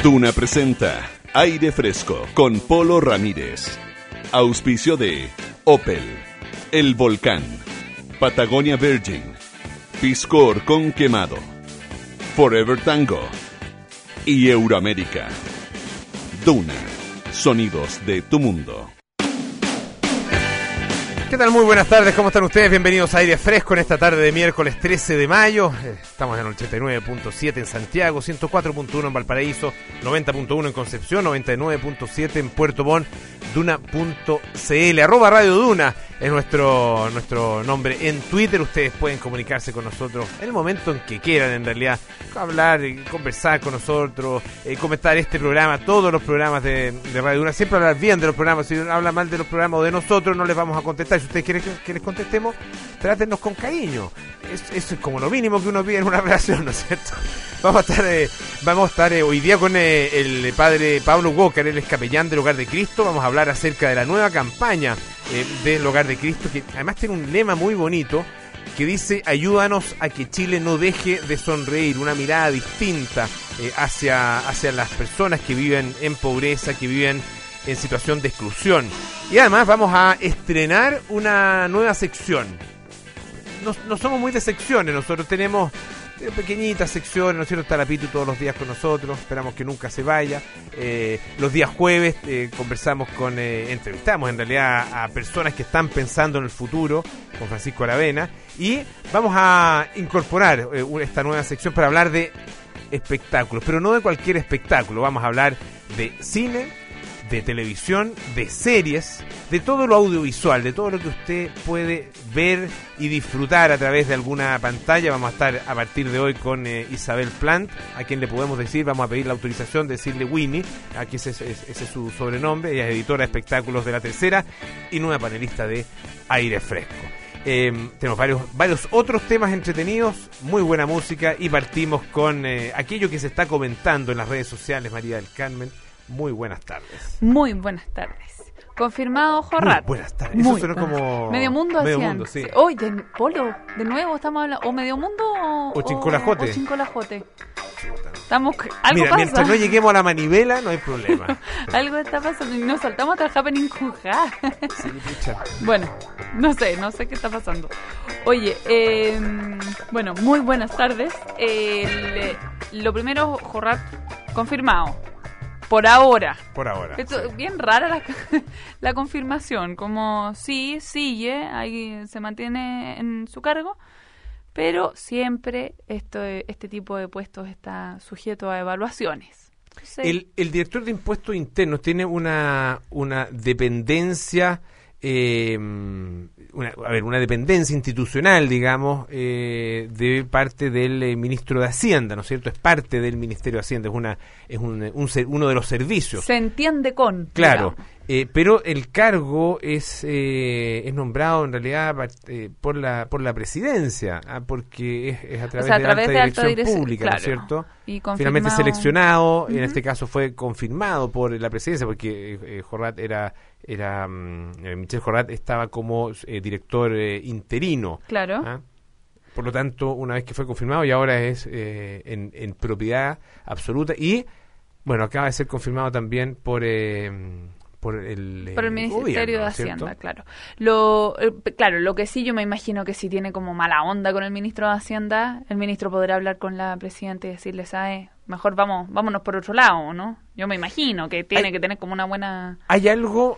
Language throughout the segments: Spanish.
Duna presenta Aire Fresco con Polo Ramírez. Auspicio de Opel, El Volcán, Patagonia Virgin, Piscor con Quemado, Forever Tango y Euroamérica. Duna, sonidos de tu mundo. ¿Qué tal? Muy buenas tardes, ¿cómo están ustedes? Bienvenidos a Aire Fresco en esta tarde de miércoles 13 de mayo. Estamos en el 89.7 en Santiago, 104.1 en Valparaíso, 90.1 en Concepción, 99.7 en Puerto Montt, Duna.cl, @Radio Duna es nuestro nombre en Twitter. Ustedes pueden comunicarse con nosotros en el momento en que quieran, en realidad, hablar, conversar con nosotros, comentar este programa, todos los programas de Radio Duna. Siempre hablar bien de los programas. Si habla mal de los programas o de nosotros, no les vamos a contestar. Si ustedes quieren que les contestemos, trátenos con cariño. Eso es como lo mínimo que uno pide en una relación, ¿no es cierto? Vamos a estar hoy día con el padre Pablo Walker, él es capellán del Hogar de Cristo. Vamos a hablar acerca de la nueva campaña del Hogar de Cristo, que además tiene un lema muy bonito que dice: ayúdanos a que Chile no deje de sonreír, una mirada distinta hacia las personas que viven en pobreza, que viven en situación de exclusión. Y además vamos a estrenar una nueva sección. No somos muy de secciones, nosotros tenemos pequeñitas secciones, ¿no es cierto? Está la Pitu todos los días con nosotros, esperamos que nunca se vaya. Los días jueves entrevistamos en realidad a personas que están pensando en el futuro, con Francisco Aravena, y vamos a incorporar esta nueva sección para hablar de espectáculos, pero no de cualquier espectáculo. Vamos a hablar de cine, de televisión, de series, de todo lo audiovisual, de todo lo que usted puede ver y disfrutar a través de alguna pantalla. Vamos a estar a partir de hoy con Isabel Plant, a quien le podemos decir, vamos a pedir la autorización de decirle Winnie, aquí ese es su sobrenombre. Ella es editora de espectáculos de La Tercera y nueva panelista de Aire Fresco. Tenemos varios otros temas entretenidos, muy buena música, y partimos con aquello que se está comentando en las redes sociales. María del Carmen, muy buenas tardes. Muy buenas tardes. Confirmado Jorrat. Muy buenas tardes. Eso suena como Medio Mundo Medio hacían. Mundo, sí. Hoy, Polo, de nuevo estamos hablando. O Medio Mundo o Chincolajote. O Chincolajote. Algo Mira, pasa. Mientras no lleguemos a la manivela, no hay problema. Algo está pasando y nos saltamos hasta el Happening Jujá. Sí, pucha. Bueno, no sé qué está pasando. Oye, bueno, muy buenas tardes. Lo primero, Jorrat, confirmado. Por ahora. Esto, sí. Bien rara la confirmación, como sí, sigue, ahí se mantiene en su cargo, pero siempre este tipo de puestos está sujeto a evaluaciones. Sí. El director de Impuestos Internos tiene una dependencia, una dependencia institucional, digamos, de parte del ministro de Hacienda, ¿no es cierto? Es parte del Ministerio de Hacienda, es uno de los servicios. Se entiende con. Claro, pero el cargo es nombrado en realidad por la presidencia, porque es a través de alta dirección pública, claro, ¿no es cierto? Y finalmente seleccionado, en este caso fue confirmado por la presidencia, porque Jorrat Michel Jorrat estaba como director interino. Claro. ¿Ah? Por lo tanto, una vez que fue confirmado, y ahora es en propiedad absoluta, y bueno, acaba de ser confirmado también por el Ministerio gobierno, de ¿cierto? Hacienda, claro. Lo que sí, yo me imagino que si tiene como mala onda con el ministro de Hacienda, el ministro podrá hablar con la presidenta y decirle, ¿sabes? Mejor vámonos por otro lado, ¿no? Yo me imagino que tiene que tener como una buena... Hay algo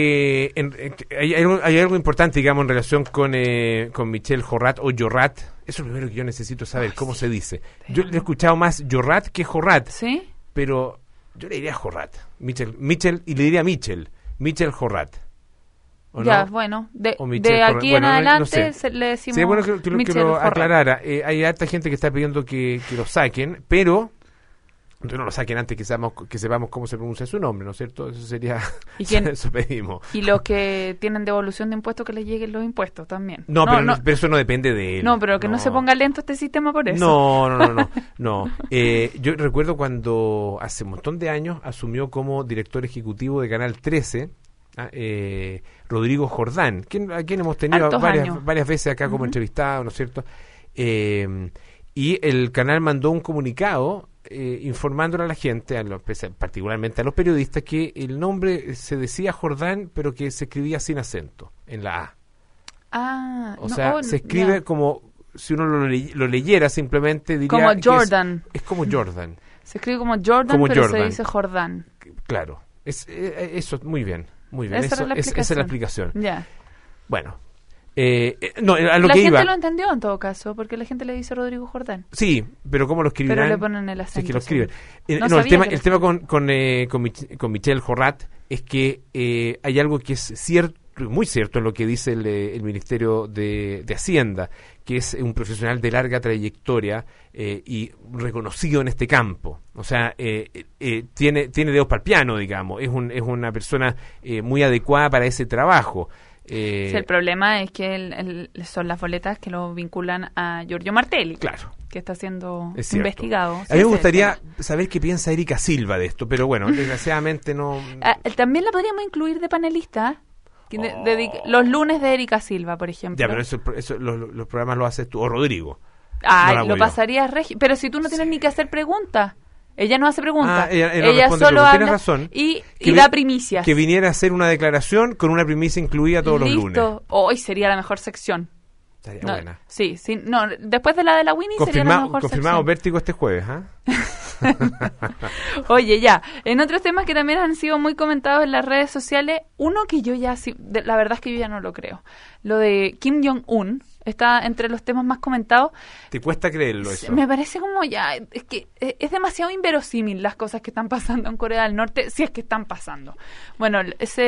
hay algo importante, digamos, en relación con Michel Jorrat o Jorrat. Eso es lo primero que yo necesito saber, cómo se dice. Yo le he escuchado más Jorrat que Jorrat. ¿Sí? Pero yo le diría Jorrat. Michel, y le diría Michel Jorrat. Ya, no? bueno, de aquí en adelante no sé. le decimos sí, bueno que lo Jorrat. aclarara. Hay harta gente que está pidiendo que lo saquen, pero no lo saquen antes que sepamos cómo se pronuncia su nombre, ¿no es cierto? Eso sería... Eso pedimos. Y los que tienen devolución de impuestos, que les lleguen los impuestos también. Pero eso no depende de él. No, pero que no se ponga lento este sistema por eso. No. Yo recuerdo cuando hace un montón de años asumió como director ejecutivo de Canal 13 Rodrigo Jordán, a quien hemos tenido varias veces acá como entrevistado, ¿no es cierto? Y el canal mandó un comunicado informándole a la gente, particularmente a los periodistas, que el nombre se decía Jordán, pero que se escribía sin acento en la A. O sea, se escribe como si uno lo leyera simplemente, diría como Jordan. Es como Jordan. Se escribe como Jordan, pero Jordan. Se dice Jordán. Claro. Eso, muy bien. Esa es la explicación. Ya. Bueno. No, a lo la que gente iba. Lo entendió en todo caso, porque la gente le dice Rodrigo Jordán. Sí, pero ¿cómo lo escribirán? Pero le ponen el acento. Sí, que lo escriben. El tema con Michel Jorrat es que hay algo que es cierto, muy cierto en lo que dice el Ministerio de Hacienda, que es un profesional de larga trayectoria y reconocido en este campo. O sea, tiene dedos para el piano, digamos. Es una persona muy adecuada para ese trabajo. Sí, el problema es que son las boletas que lo vinculan a Giorgio Martelli, claro, que está siendo investigado. A mí me gustaría saber qué piensa Erika Silva de esto, pero bueno, desgraciadamente no... También la podríamos incluir de panelista. Los lunes de Erika Silva, por ejemplo. Ya, pero eso los programas lo haces tú, o Rodrigo. Lo pasarías Regi. Pero si tú no tienes ni que hacer preguntas. Ella no hace preguntas. Ella solo habla razón, y da primicias. Que viniera a hacer una declaración con una primicia incluida todos los lunes. Hoy sería la mejor sección. Estaría buena. Sí, no, después de la Winnie sería la mejor confirmado sección. Vértigo este jueves, Oye, ya, en otros temas que también han sido muy comentados en las redes sociales, uno que yo ya, la verdad es que yo ya no lo creo, lo de Kim Jong-un, está entre los temas más comentados. ¿Te cuesta creerlo eso? Me parece como es que es demasiado inverosímil las cosas que están pasando en Corea del Norte, si es que están pasando. Bueno,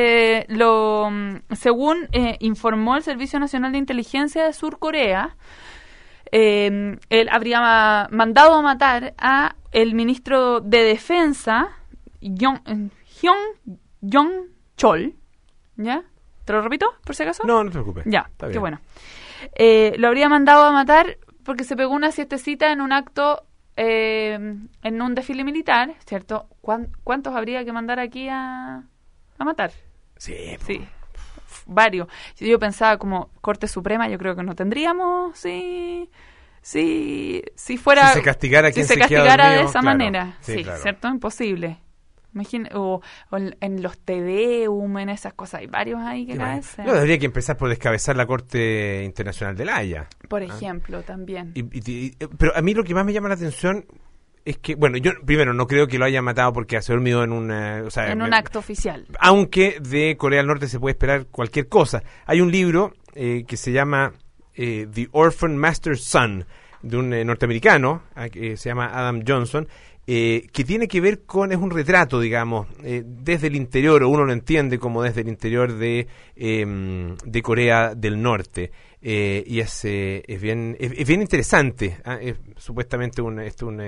según informó el Servicio Nacional de Inteligencia de Sur Corea, él habría mandado a matar a el ministro de Defensa, Hyun Jong-chol, ¿ya? ¿Te lo repito, por si acaso? No te preocupes. Ya, qué bueno. Lo habría mandado a matar porque se pegó una siestecita en un acto, en un desfile militar, ¿cierto? ¿Cuántos habría que mandar aquí a matar? Sí. Varios. Yo pensaba como Corte Suprema, yo creo que no tendríamos, si fuera... Si se castigara a quien se castigara dormido, de esa manera. Sí, claro. ¿cierto? Imposible. O en los TDUM, en esas cosas, hay varios ahí que caen. No, habría que empezar por descabezar la Corte Internacional de La Haya. Por ejemplo, también. Pero a mí lo que más me llama la atención es que, bueno, yo primero no creo que lo haya matado porque se ha dormido en un acto oficial. Aunque de Corea del Norte se puede esperar cualquier cosa. Hay un libro que se llama The Orphan Master's Son, de un norteamericano que se llama Adam Johnson, que tiene que ver es un retrato, digamos, desde el interior, o uno lo entiende como desde el interior de Corea del Norte, y es bien interesante. Es supuestamente un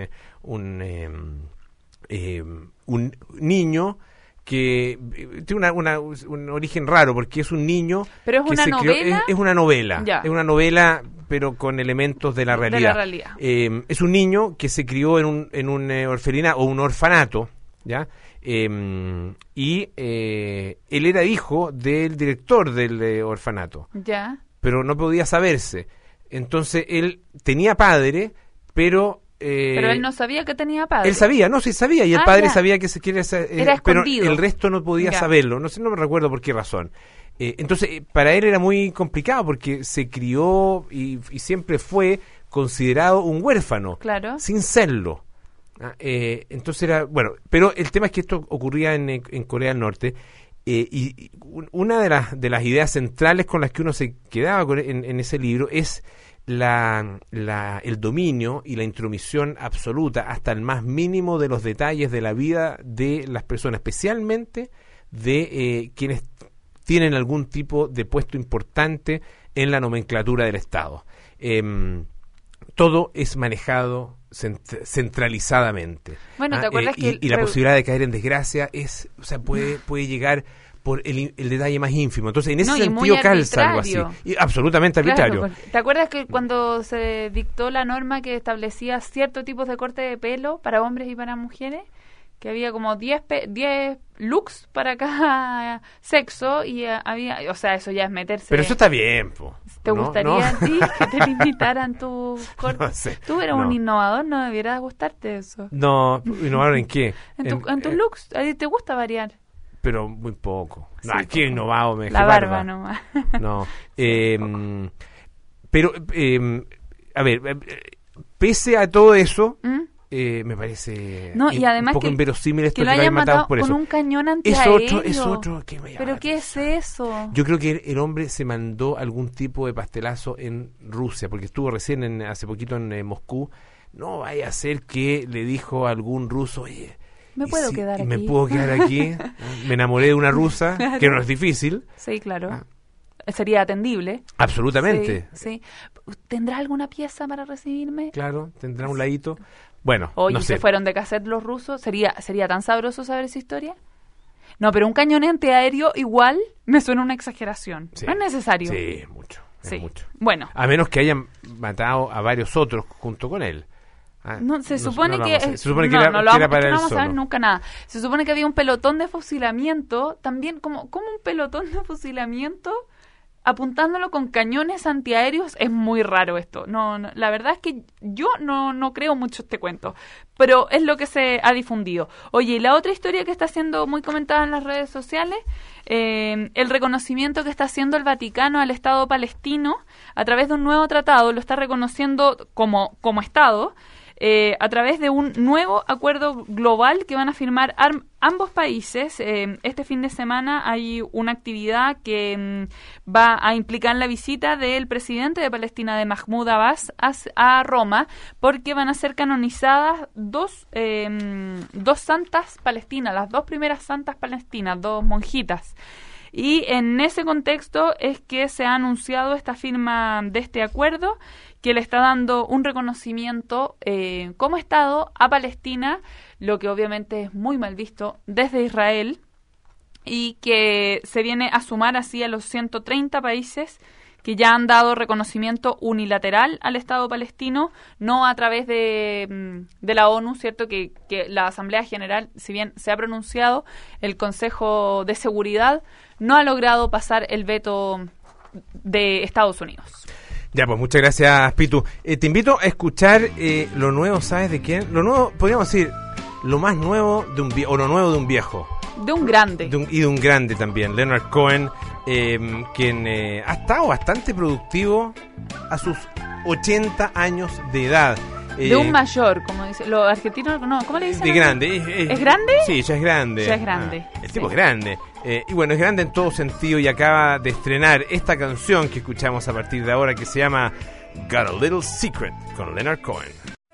niño que tiene un origen raro, porque es un niño. Pero es una novela. Es una novela. Ya. Es una novela, pero con elementos de la realidad. Es un niño que se crió en un orfelinato o un orfanato, ¿ya? Y él era hijo del director del orfanato. Ya. Pero no podía saberse. Entonces él tenía padre, pero él no sabía que tenía padre. Él sabía, sí sabía, y el padre sabía que se quiere era escondido. Pero el resto no podía saberlo, no me recuerdo por qué razón. Entonces, para él era muy complicado porque se crió y siempre fue considerado un huérfano, claro, sin serlo. Entonces era, bueno, pero el tema es que esto ocurría en Corea del Norte, y una de las ideas centrales con las que uno se quedaba en ese libro es el dominio y la intromisión absoluta hasta el más mínimo de los detalles de la vida de las personas, especialmente de quienes tienen algún tipo de puesto importante en la nomenclatura del Estado. Todo es manejado centralizadamente. Bueno, ¿te acuerdas que la posibilidad de caer en desgracia puede llegar por el detalle más ínfimo. Entonces, en ese sentido calza algo así. Y absolutamente arbitrario. Claro, ¿te acuerdas que cuando se dictó la norma que establecía ciertos tipos de corte de pelo para hombres y para mujeres, que había como 10 looks para cada sexo y había, o sea, eso ya es meterse. Pero eso está bien, po. ¿Te gustaría a ti que te limitaran tus cortes? No sé. Tú eres un innovador, no debieras gustarte eso. No, ¿innovar en qué? En tus looks, ¿a ti te gusta variar? Pero muy poco. Sí, No, aquí he innovado, me dejé la barba nomás. No. Pero, a ver, pese a todo eso, me parece y además un poco que, inverosímil esto que lo hayan hayan matado por con eso. un cañón antiaéreo. Es otro que me llama ¿Pero la qué es atención. eso? Yo creo que el hombre se mandó algún tipo de pastelazo en Rusia, porque estuvo recién hace poquito en Moscú. No vaya a ser que le dijo a algún ruso, oye, ¿me puedo quedar aquí? ¿Me puedo quedar aquí? Me enamoré de una rusa, Claro. que no es difícil. Sí, claro. Sería atendible. Absolutamente. Sí. ¿Tendrá alguna pieza para recibirme? Claro, tendrá un ladito. Bueno, Oye, no sé. ¿se fueron de cassette los rusos? ¿Sería tan sabroso saber esa historia? No, pero un cañón antiaéreo igual me suena una exageración. Sí. No es necesario. Sí, es mucho. Sí. Es mucho. Bueno. A menos que hayan matado a varios otros junto con él. Se supone que era para no él vamos a saber solo. nunca nada. Se supone que había un pelotón de fusilamiento, también como un pelotón de fusilamiento apuntándolo con cañones antiaéreos. Es muy raro esto. No, la verdad es que yo no creo mucho este cuento, pero es lo que se ha difundido. Oye, y la otra historia que está siendo muy comentada en las redes sociales, el reconocimiento que está haciendo el Vaticano al Estado palestino a través de un nuevo tratado, lo está reconociendo como Estado, a través de un nuevo acuerdo global que van a firmar ambos países. Este fin de semana hay una actividad que va a implicar la visita del presidente de Palestina, de Mahmoud Abbas, a Roma, porque van a ser canonizadas dos santas palestinas, las dos primeras santas palestinas, dos monjitas. Y en ese contexto es que se ha anunciado esta firma de este acuerdo, que le está dando un reconocimiento como Estado a Palestina, lo que obviamente es muy mal visto desde Israel, y que se viene a sumar así a los 130 países que ya han dado reconocimiento unilateral al Estado palestino, no a través de la ONU, ¿cierto? Que la Asamblea General, si bien se ha pronunciado, el Consejo de Seguridad no ha logrado pasar el veto de Estados Unidos. Ya, pues muchas gracias, Pitu. Te invito a escuchar lo nuevo, ¿sabes de quién? Lo nuevo, podríamos decir, lo más nuevo de un viejo, o lo nuevo de un viejo. De un grande. Y de un grande también, Leonard Cohen, quien ha estado bastante productivo a sus 80 años de edad. De un mayor, como dicen los argentinos, no, ¿cómo le dicen? De grande. ¿Es grande? Sí, ya es grande. Ya es grande. El tipo es grande. Y bueno, es grande en todo sentido y acaba de estrenar esta canción que escuchamos a partir de ahora que se llama Got a Little Secret con Leonard Cohen.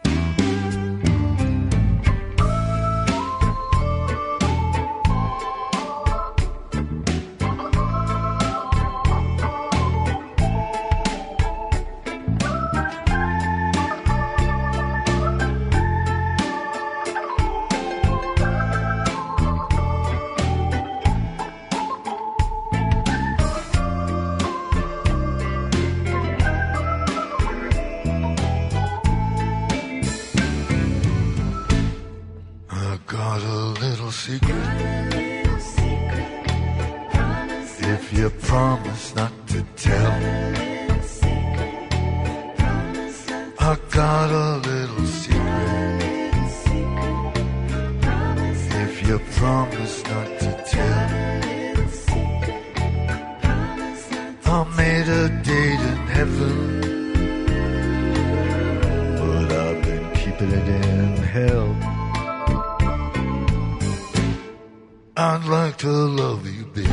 I'd like to love you, baby.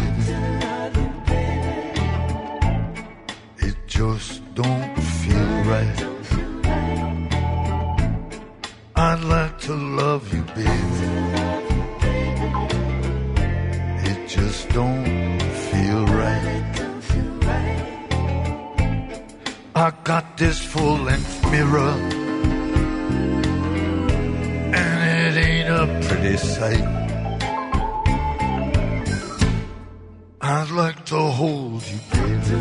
It just don't feel right. I'd like to love you, baby. It just don't feel right. I got this full-length mirror, and it ain't a pretty sight. I'd like to hold you, baby,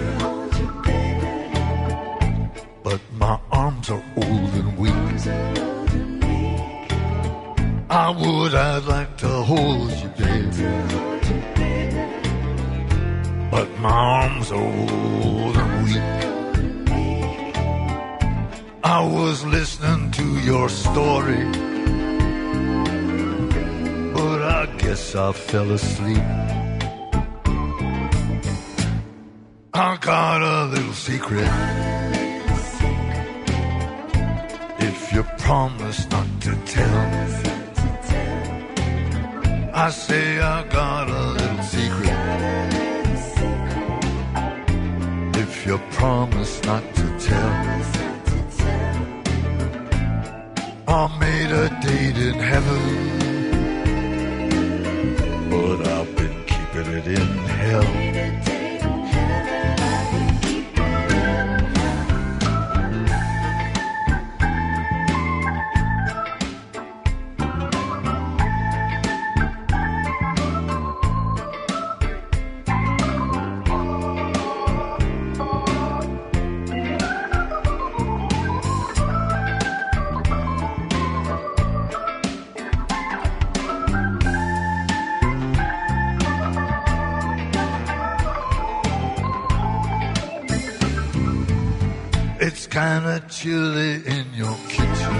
but my arms are old and weak. I'd like to hold you, baby. But my arms are old and weak. I was listening to your story, but I guess I fell asleep. I got a little secret. If you promise not to tell, I say I got a little secret. If you promise not to tell, I made a date in heaven, but I've been keeping it in hell. It's kinda chilly in your kitchen.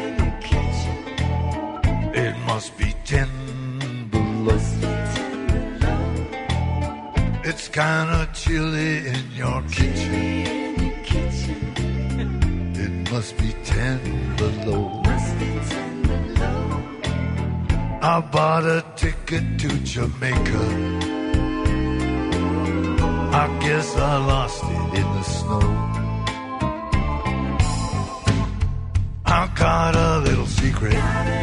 It must be 10 below. It's kinda chilly in your kitchen. It must be 10 below. I bought a ticket to Jamaica. I guess I lost it in the snow. I got a little secret.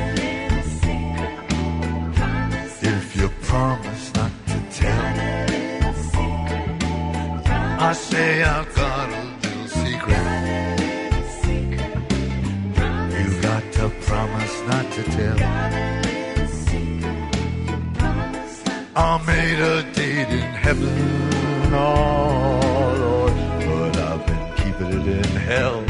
If you promise not to tell, I say I got a little secret. You got to promise not to tell. I made a date in heaven, oh Lord, but I've been keeping it in hell.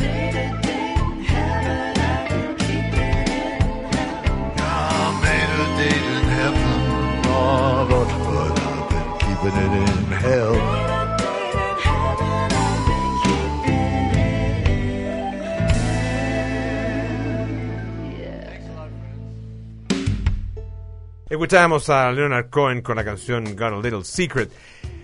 In heaven, oh Lord, but I've been keeping it in hell. Escuchábamos a Leonard Cohen con la canción Got a Little Secret.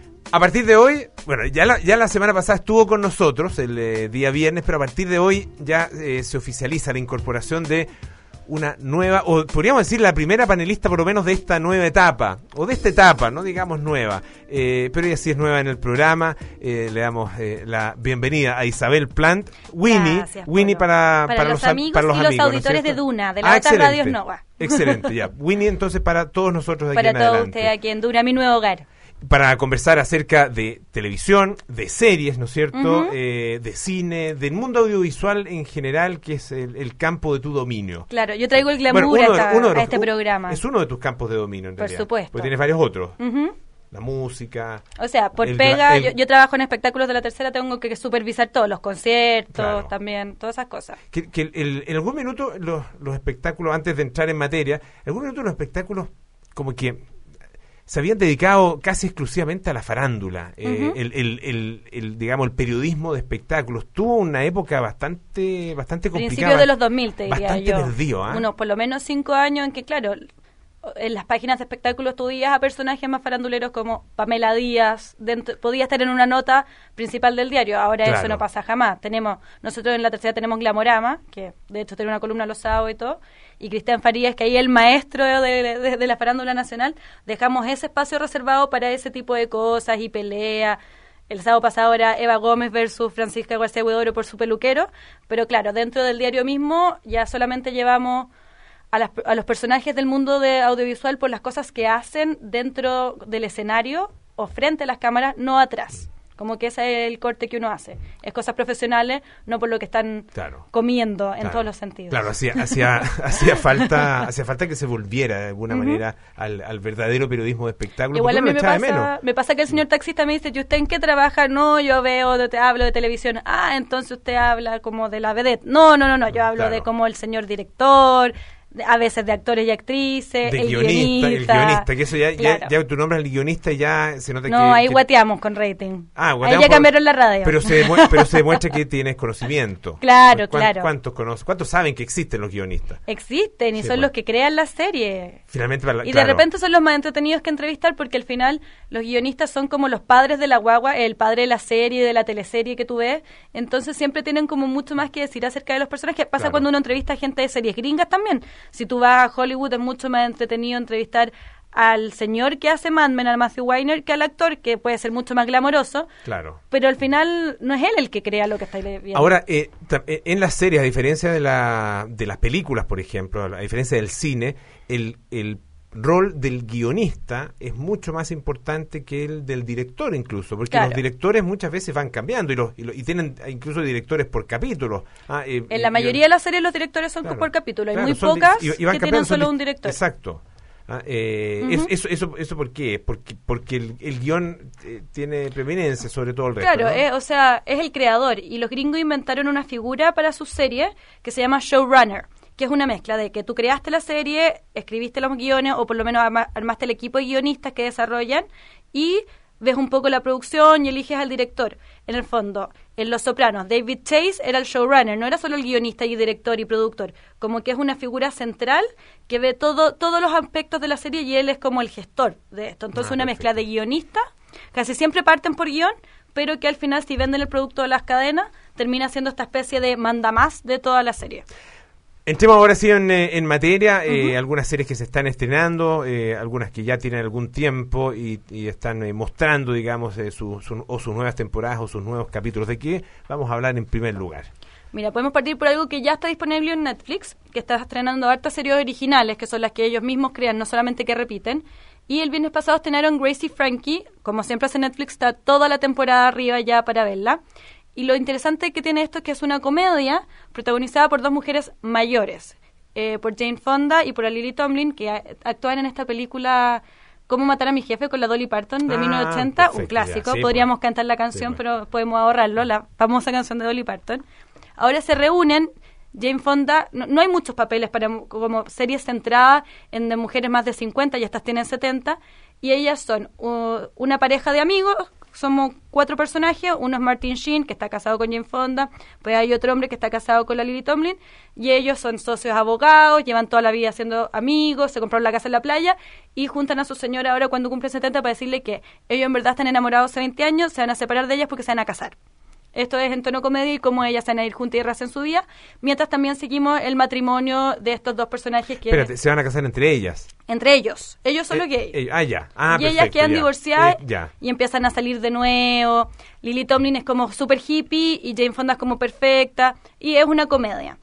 A partir de hoy, bueno, ya la semana pasada estuvo con nosotros el día viernes, pero a partir de hoy ya se oficializa la incorporación de una nueva, o podríamos decir la primera panelista por lo menos de esta nueva etapa, o de esta etapa, no digamos nueva, pero ella sí es nueva en el programa. Le damos la bienvenida a Isabel Plant, Winnie. Gracias, Winnie para los amigos y los auditores de Duna, de la otra excelente. Radios Nova. Excelente, ya. Winnie entonces para todos nosotros de aquí Para en todos adelante. ustedes aquí en Duna, mi nuevo hogar. Para conversar acerca de televisión, de series, ¿no es cierto? Uh-huh. De cine, del mundo audiovisual en general, que es el campo de tu dominio. Claro, yo traigo el glamour Bueno, a este programa. Es uno de tus campos de dominio, en Por realidad. supuesto. Porque tienes varios otros. Ujú. La música. O sea, por el pega, gra- el- yo trabajo en espectáculos de la tercera, tengo que supervisar todos los conciertos, Claro. también, todas esas cosas. Que en algún minuto los espectáculos, antes de entrar en materia, en algún minuto los espectáculos como que se habían dedicado casi exclusivamente a la farándula. Ujú. Digamos, el periodismo de espectáculos tuvo una época bastante complicada. Principios de los 2000, te diría bastante yo. perdido, ¿ah? Unos por lo menos 5 años en que, claro, en las páginas de espectáculos tú veías a personajes más faranduleros como Pamela Díaz, podía estar en una nota principal del diario. Ahora Claro. eso no pasa jamás. Nosotros en la tercera tenemos Glamorama, que de hecho tiene una columna los sábados y todo, y Cristian Farías, que ahí es el maestro de la farándula nacional. Dejamos ese espacio reservado para ese tipo de cosas y pelea. El sábado pasado era Eva Gómez versus Francisca García Huidobro por su peluquero, pero claro, dentro del diario mismo ya solamente llevamos a los personajes del mundo de audiovisual por las cosas que hacen dentro del escenario o frente a las cámaras, no atrás. Como que ese es el corte que uno hace. Es cosas profesionales, no por lo que están Claro. comiendo en Claro. todos los sentidos. Claro, hacía falta que se volviera de alguna manera al verdadero periodismo de espectáculo. Igual a porque mí uno lo echaba de menos. me pasa que el señor taxista me dice, ¿y usted en qué trabaja? No, yo hablo de televisión. Ah, entonces usted habla como de la vedette. No, yo hablo Claro. de como el señor director, a veces de actores y actrices, De el guionista, que eso claro. ya tu nombre al guionista y ya se nota No, ahí guateamos con rating. Guateamos ahí ya cambiaron la radio. Pero se demuestra que tienes conocimiento. Claro, claro. ¿Cuántos saben que existen los guionistas? Existen y Sí, son bueno. los que crean la serie. Finalmente, Y de repente son los más entretenidos que entrevistar porque al final los guionistas son como los padres de la guagua, el padre de la serie, de la teleserie que tú ves. Entonces siempre tienen como mucho más que decir acerca de los personajes. Pasa Claro. cuando uno entrevista a gente de series gringas también. Si tú vas a Hollywood es mucho más entretenido entrevistar al señor que hace Mad Men, al Matthew Weiner, que al actor, que puede ser mucho más glamoroso. Claro. Pero al final no es él el que crea lo que está viendo. Ahora, en las series, a diferencia de las películas, por ejemplo, a diferencia del cine, el rol del guionista es mucho más importante que el del director incluso, porque Claro. los directores muchas veces van cambiando y tienen incluso directores por capítulos. En la mayoría de las series los directores son Claro, por capítulo. Hay claro, muy son pocas y van que cambiando, tienen son solo un director. Exacto. ¿Eso por qué? Porque el guión tiene preeminencia sobre todo el resto. Claro, ¿no? o sea, es el creador. Y los gringos inventaron una figura para sus series que se llama showrunner, que es una mezcla de que tú creaste la serie, escribiste los guiones o por lo menos armaste el equipo de guionistas que desarrollan y ves un poco la producción y eliges al director. En el fondo, en Los Sopranos, David Chase era el showrunner, no era solo el guionista y director y productor, como que es una figura central que ve todos los aspectos de la serie y él es como el gestor de esto. Entonces una mezcla de guionistas, casi siempre parten por guión, pero que al final si venden el producto de las cadenas, termina siendo esta especie de mandamás de toda la serie. Entremos ahora sí en materia, algunas series que se están estrenando, algunas que ya tienen algún tiempo y están mostrando, digamos, sus nuevas temporadas o sus nuevos capítulos. ¿De qué vamos a hablar en primer lugar? Mira, podemos partir por algo que ya está disponible en Netflix, que está estrenando hartas series originales, que son las que ellos mismos crean, no solamente que repiten. Y el viernes pasado estrenaron Grace y Frankie, como siempre hace Netflix, está toda la temporada arriba ya para verla. Y lo interesante que tiene esto es que es una comedia protagonizada por dos mujeres mayores, por Jane Fonda y por Lily Tomlin, que actúan en esta película Cómo matar a mi jefe con la Dolly Parton de 1980, perfecto, un clásico. ya, sí, Podríamos pues. cantar la canción, Sí, pero podemos ahorrarlo, la famosa canción de Dolly Parton. Ahora se reúnen. Jane Fonda, no hay muchos papeles para como series centradas en de mujeres más de 50, y estas tienen 70, y ellas son una pareja de amigos. Somos 4 personajes, uno es Martin Sheen, que está casado con Jane Fonda, pues hay otro hombre que está casado con la Lily Tomlin, y ellos son socios abogados, llevan toda la vida siendo amigos, se compraron la casa en la playa, y juntan a su señora ahora cuando cumple 70 para decirle que ellos en verdad están enamorados hace 20 años, se van a separar de ellas porque se van a casar. Esto es en tono comedia y cómo ellas se van a ir juntas y rehacen su vida, mientras también seguimos el matrimonio de estos dos personajes que... Espérate, se van a casar entre ellas. Entre ellos son los gays. Ya. Y Perfecto, ellas quedan ya. divorciadas Ya. y empiezan a salir de nuevo. Lily Tomlin es como súper hippie y Jane Fonda es como perfecta. Y es una comedia.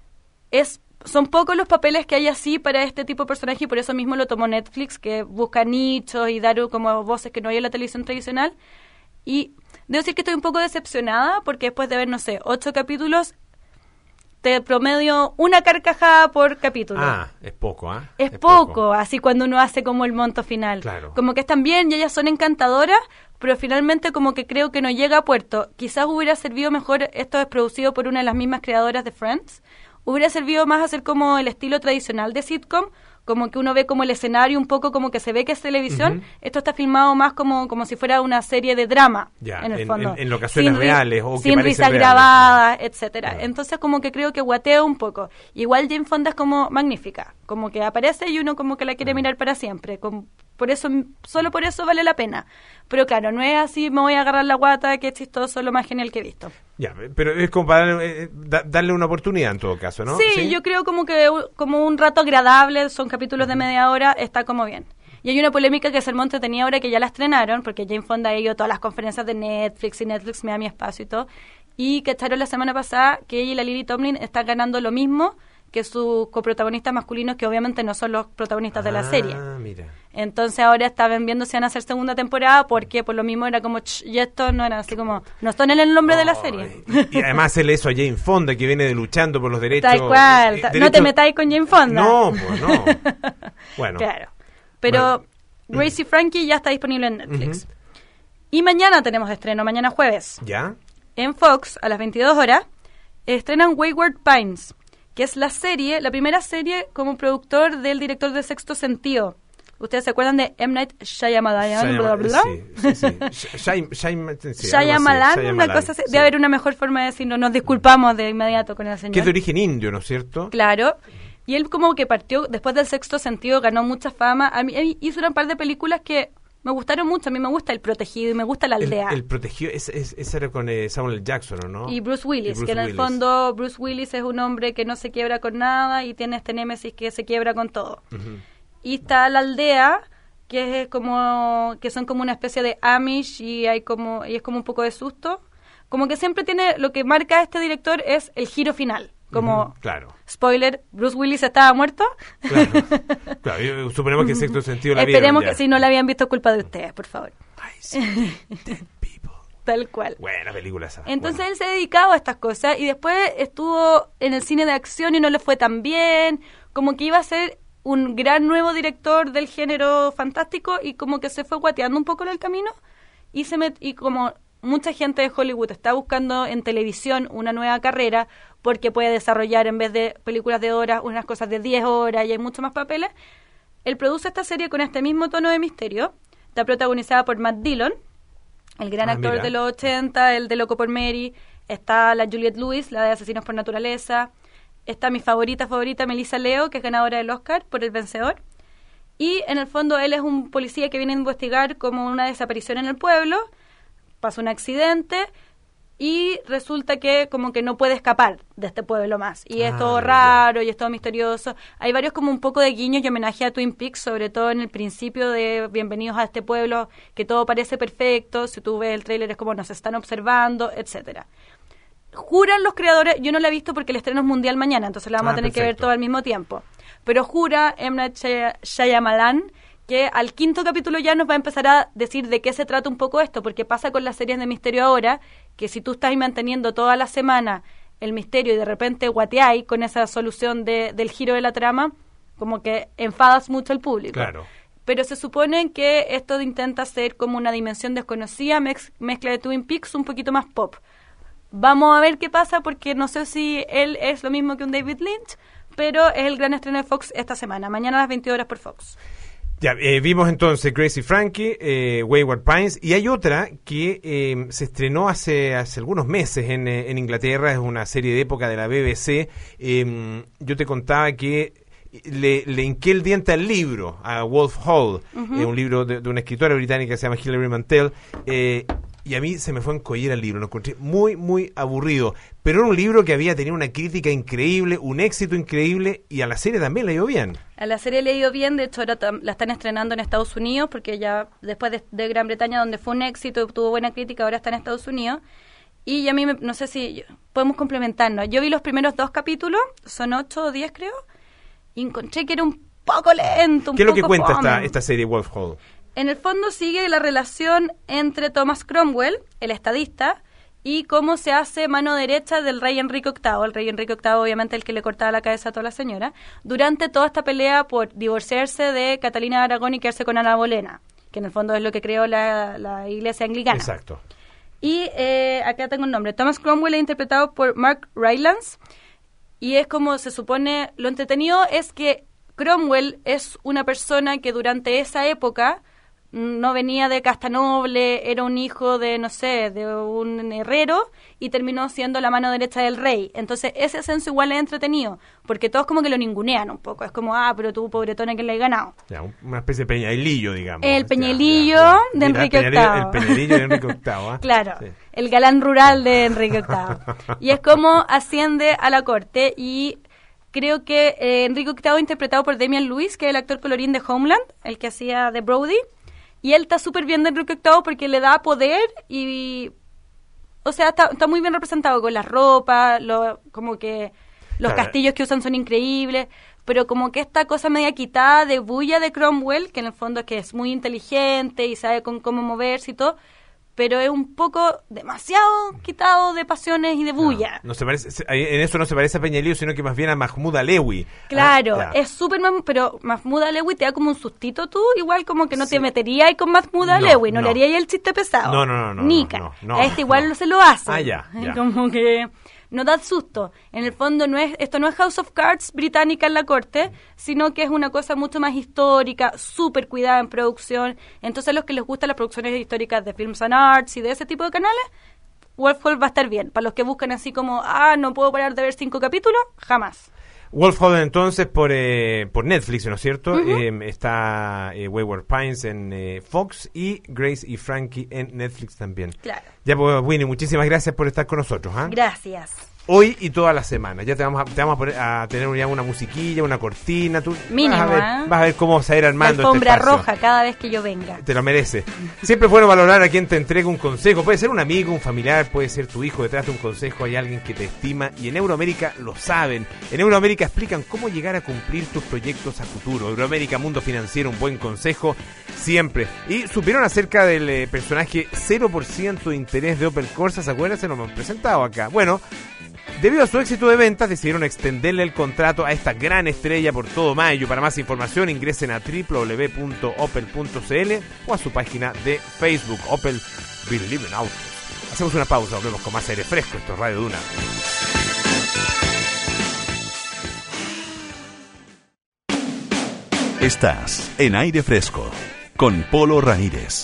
Son pocos los papeles que hay así para este tipo de personaje y por eso mismo lo tomó Netflix, que busca nichos y dar como voces que no hay en la televisión tradicional. Y debo decir que estoy un poco decepcionada porque después de ver, 8 capítulos, te promedio una carcajada por capítulo. Es poco, ¿ah? Es poco, así cuando uno hace como el monto final. Claro. Como que están bien y ellas son encantadoras, pero finalmente como que creo que no llega a puerto. Quizás hubiera servido mejor, esto es producido por una de las mismas creadoras de Friends, hubiera servido más hacer como el estilo tradicional de sitcom, como que uno ve como el escenario un poco como que se ve que es televisión. Ujú. Esto está filmado más como si fuera una serie de drama, Ya, en el fondo. en locaciones reales o que sin parecen risas reales. grabadas, etcétera. Claro. Entonces como que creo que guateo un poco. Igual Jane Fonda es como magnífica, como que aparece y uno como que la quiere mirar para siempre. Solo por eso vale la pena. Pero claro, no es así, me voy a agarrar la guata, qué chistoso, lo más genial que he visto. Ya, pero es como para darle una oportunidad en todo caso, ¿no? Sí, yo creo como que como un rato agradable, son capítulos de media hora, está como bien. Y hay una polémica que Sermonte tenía ahora que ya la estrenaron, porque Jane Fonda ha ido a todas las conferencias de Netflix y Netflix me da mi espacio y todo, y cacharon la semana pasada que ella y la Lily Tomlin están ganando lo mismo que sus coprotagonistas masculinos, que obviamente no son los protagonistas de la serie. Mira. Entonces ahora estaban viendo si van a hacer segunda temporada, porque por lo mismo era como, y esto no era así como, no son el nombre de la serie. Y además hacerle eso a Jane Fonda, que viene luchando por los derechos. Tal cual, no te derechos- metáis con Jane Fonda. No, pues no. Bueno. Claro. Pero Grace y Frankie ya está disponible en Netflix. Y mañana tenemos estreno, mañana jueves. ¿Ya? En Fox, a las 22 horas, estrenan Wayward Pines, que es la primera serie como productor del director de Sexto Sentido. ¿Ustedes se acuerdan de M. Night Shyamalan? Shyamalan, una cosa así. Debe haber una mejor forma de decirlo. Nos disculpamos de inmediato con el señor. Que es de origen indio, ¿no es cierto? Claro. Y él como que partió, después del Sexto Sentido, ganó mucha fama. A mí hizo un par de películas que me gustaron mucho. A mí me gusta El Protegido y me gusta La Aldea. El Protegido, ese era con Samuel L. Jackson, ¿no? Y Bruce Willis, que en el fondo Bruce Willis es un hombre que no se quiebra con nada y tiene este némesis que se quiebra con todo. Y está La Aldea, que es como que son como una especie de Amish y es como un poco de susto. Como que siempre tiene, lo que marca este director es el giro final. Como, claro. Spoiler, Bruce Willis estaba muerto. Claro, suponemos que en Sexto Sentido la vieron. Esperemos que si no la habían visto, culpa de ustedes, por favor. Ay, sí. Dead people. Tal cual. Buena película esa. Entonces él se dedicaba a estas cosas y después estuvo en el cine de acción y no le fue tan bien. Como que iba a ser un gran nuevo director del género fantástico y como que se fue guateando un poco en el camino y como mucha gente de Hollywood está buscando en televisión una nueva carrera porque puede desarrollar en vez de películas de horas unas cosas de 10 horas y hay mucho más papeles. Él produce esta serie con este mismo tono de misterio. Está protagonizada por Matt Dillon, el gran actor de los 80, el de Loco por Mary. Está la Juliette Lewis, la de Asesinos por Naturaleza. Está mi favorita, Melissa Leo, que es ganadora del Oscar por El Vencedor. Y en el fondo él es un policía que viene a investigar como una desaparición en el pueblo. Pasa un accidente y resulta que como que no puede escapar de este pueblo más. Y es todo raro y es todo misterioso. Hay varios como un poco de guiños y homenaje a Twin Peaks, sobre todo en el principio de Bienvenidos a este pueblo, que todo parece perfecto. Si tú ves el tráiler es como nos están observando, etcétera. Juran los creadores, yo no la he visto porque el estreno es mundial mañana, entonces la vamos a tener que ver todo al mismo tiempo. Pero jura M. Night Shyamalan que al quinto capítulo ya nos va a empezar a decir de qué se trata un poco esto, porque pasa con las series de misterio ahora, que si tú estás manteniendo toda la semana el misterio y de repente guateáis con esa solución del giro de la trama, como que enfadas mucho al público. Claro. Pero se supone que esto intenta ser como una dimensión desconocida, mezcla de Twin Peaks un poquito más pop. Vamos a ver qué pasa porque no sé si él es lo mismo que un David Lynch, pero es el gran estreno de Fox esta semana, mañana a las 20 horas por Fox. Ya, vimos entonces Gracie Frankie, Wayward Pines, y hay otra que se estrenó hace algunos meses en Inglaterra, es una serie de época de la BBC. Yo te contaba que le hinqué el diente al libro, a Wolf Hall, un libro de una escritora británica que se llama Hilary Mantel, y a mí se me fue a encollar el libro, lo encontré muy, muy aburrido, pero era un libro que había tenido una crítica increíble, un éxito increíble, y a la serie también le ha ido bien. A la serie le ha ido bien, de hecho ahora la están estrenando en Estados Unidos, porque ya después de Gran Bretaña, donde fue un éxito, tuvo buena crítica, ahora está en Estados Unidos, y a mí, no sé si podemos complementarnos. Yo vi los primeros 2 capítulos, son 8 o 10 creo, y encontré que era un poco lento, ¿Qué es lo que cuenta esta serie Wolf Hall? En el fondo sigue la relación entre Thomas Cromwell, el estadista, y cómo se hace mano derecha del rey Enrique VIII, el rey Enrique VIII obviamente el que le cortaba la cabeza a toda la señora, durante toda esta pelea por divorciarse de Catalina de Aragón y quedarse con Ana Bolena, que en el fondo es lo que creó la iglesia anglicana. Exacto. Y acá tengo un nombre. Thomas Cromwell es interpretado por Mark Rylance, y es como se supone, lo entretenido es que Cromwell es una persona que durante esa época no venía de casta noble, era un hijo de, no sé, de un herrero y terminó siendo la mano derecha del rey. Entonces ese censo igual es entretenido, porque todos como que lo ningunean un poco. Es como, pero tú pobretona que le he ganado. Ya, una especie de peñalillo, digamos. El peñalillo de Enrique VIII. El peñalillo de Enrique VIII. Claro, sí. El galán rural de Enrique VIII. Y es como asciende a la corte y creo que Enrique VIII interpretado por Damian Lewis, que es el actor colorín de Homeland, el que hacía de Brody. Y él está súper bien de Enrique VIII porque le da poder y... O sea, está muy bien representado con la ropa, como que los castillos que usan son increíbles, pero como que esta cosa media quitada de bulla de Cromwell, que en el fondo es que es muy inteligente y sabe cómo moverse y todo, pero es un poco demasiado quitado de pasiones y de bulla. No se parece, en eso no se parece a Peñalillo, sino que más bien a Mahmoud Alewi. Claro, es súper... Pero Mahmoud Alewi te da como un sustito tú, igual como que no te meterías ahí con Mahmoud Alewi, no le harías el chiste pesado. No. Nica. No, a este igual se lo hace. Ya. Como que... no da susto. En el fondo esto no es House of Cards británica en la corte, sino que es una cosa mucho más histórica, súper cuidada en producción. Entonces a los que les gustan las producciones históricas de Films and Arts y de ese tipo de canales, Wolf Hall va a estar bien. Para los que buscan así como, no puedo parar de ver 5 capítulos, jamás. Wolf Hall entonces por Netflix, ¿no es cierto? Está Wayward Pines en Fox y Grace y Frankie en Netflix también. Claro. Ya pues, Winnie, muchísimas gracias por estar con nosotros. Gracias. Hoy y toda la semana. Ya te vamos a poner a tener ya una musiquilla, una cortina. Tú mínimo, vas a ver cómo se va a ir armando la alfombra este espacio. roja cada vez que yo venga. Te lo merece. Siempre es bueno valorar a quien te entrega un consejo. Puede ser un amigo, un familiar, puede ser tu hijo. Detrás de un consejo hay alguien que te estima. Y en Euroamérica lo saben. En Euroamérica explican cómo llegar a cumplir tus proyectos a futuro. Euroamérica, mundo financiero, un buen consejo siempre. Y supieron acerca del personaje 0% de interés de Opel Corsa. ¿Se acuerdan? Se nos han presentado acá. Bueno, debido a su éxito de ventas, decidieron extenderle el contrato a esta gran estrella por todo mayo. Para más información, ingresen a www.opel.cl o a su página de Facebook, Opel Believe in Autos. Hacemos una pausa, volvemos con más aire fresco. Esto es Radio Duna. Estás en Aire Fresco con Polo Ramírez.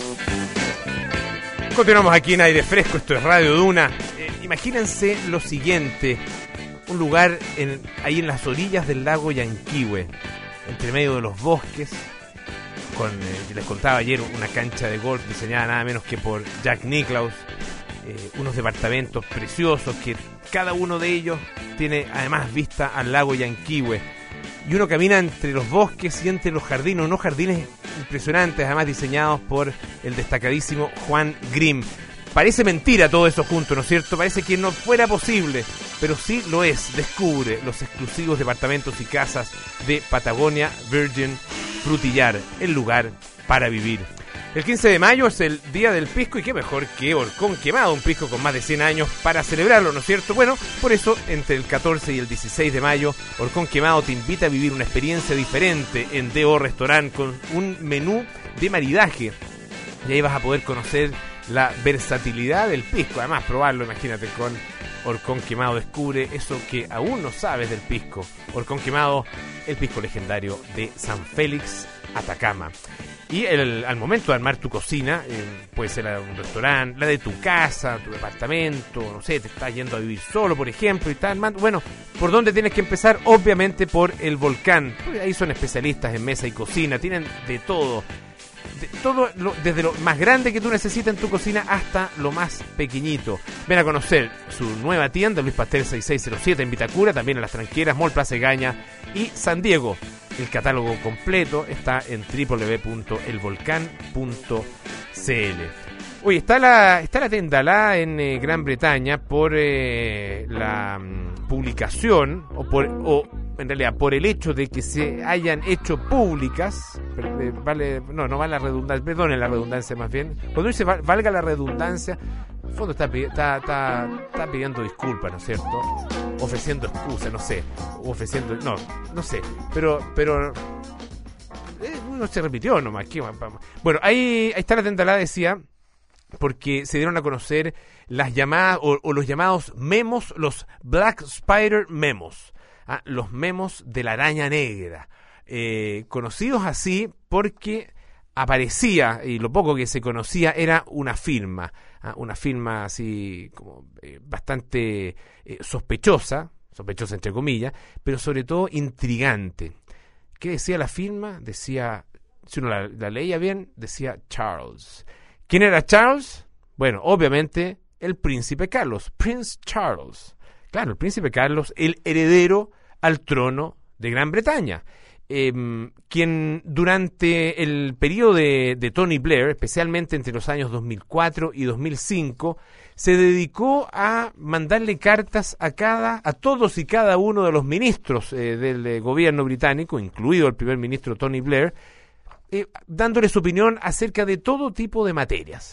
Continuamos aquí en Aire Fresco, esto es Radio Duna. Imagínense lo siguiente, un lugar ahí en las orillas del lago Yanquihue, entre medio de los bosques, con, les contaba ayer, una cancha de golf diseñada nada menos que por Jack Nicklaus, unos departamentos preciosos que cada uno de ellos tiene además vista al lago Yanquihue. Y uno camina entre los bosques y entre los jardines, unos jardines impresionantes, además diseñados por el destacadísimo Juan Grimm. Parece mentira todo eso junto, ¿no es cierto? Parece que no fuera posible, pero sí lo es. Descubre los exclusivos departamentos y casas de Patagonia Virgin Frutillar, el lugar para vivir. El 15 de mayo es el Día del Pisco y qué mejor que Horcón Quemado, un pisco con más de 100 años para celebrarlo, ¿no es cierto? Bueno, por eso entre el 14 y el 16 de mayo, Horcón Quemado te invita a vivir una experiencia diferente en D.O. Restaurant con un menú de maridaje. Y ahí vas a poder conocer la versatilidad del pisco, además probarlo, imagínate, con Horcón Quemado. Descubre eso que aún no sabes del pisco. Horcón Quemado, el pisco legendario de San Félix, Atacama. Y al momento de armar tu cocina, puede ser la de un restaurante, la de tu casa, tu departamento, no sé, te estás yendo a vivir solo, por ejemplo, y estás armando. Bueno, ¿por dónde tienes que empezar? Obviamente por el Volcán. Porque ahí son especialistas en mesa y cocina, tienen de todo. Desde lo más grande que tú necesitas en tu cocina hasta lo más pequeñito. Ven a conocer su nueva tienda, Luis Pastel 6607 en Vitacura, también en Las Tranqueras, Mall Plaza Egaña y San Diego. El catálogo completo está en www.elvolcan.cl. Oye, está la tienda en Gran Bretaña por la publicación en realidad por el hecho de que se hayan hecho públicas, no vale la redundancia, perdonen la redundancia más bien, cuando dice valga la redundancia, en el fondo está pidiendo disculpas, ¿no es cierto? Ofreciendo excusas, no sé, no sé, pero no se repitió nomás. Bueno, ahí está la tienda, decía, porque se dieron a conocer las llamadas o los llamados memos, los Black Spider Memos. Los memos de la araña negra, conocidos así porque aparecía, y lo poco que se conocía era una firma así como bastante sospechosa entre comillas, pero sobre todo intrigante. ¿Qué decía la firma? Decía, si uno la leía bien, decía Charles. ¿Quién era Charles? Bueno, obviamente el príncipe Carlos, Prince Charles. Claro, el príncipe Carlos, el heredero al trono de Gran Bretaña, quien durante el periodo de Tony Blair, especialmente entre los años 2004 y 2005, se dedicó a mandarle cartas a todos y cada uno de los ministros del gobierno británico, incluido el primer ministro Tony Blair, dándole su opinión acerca de todo tipo de materias.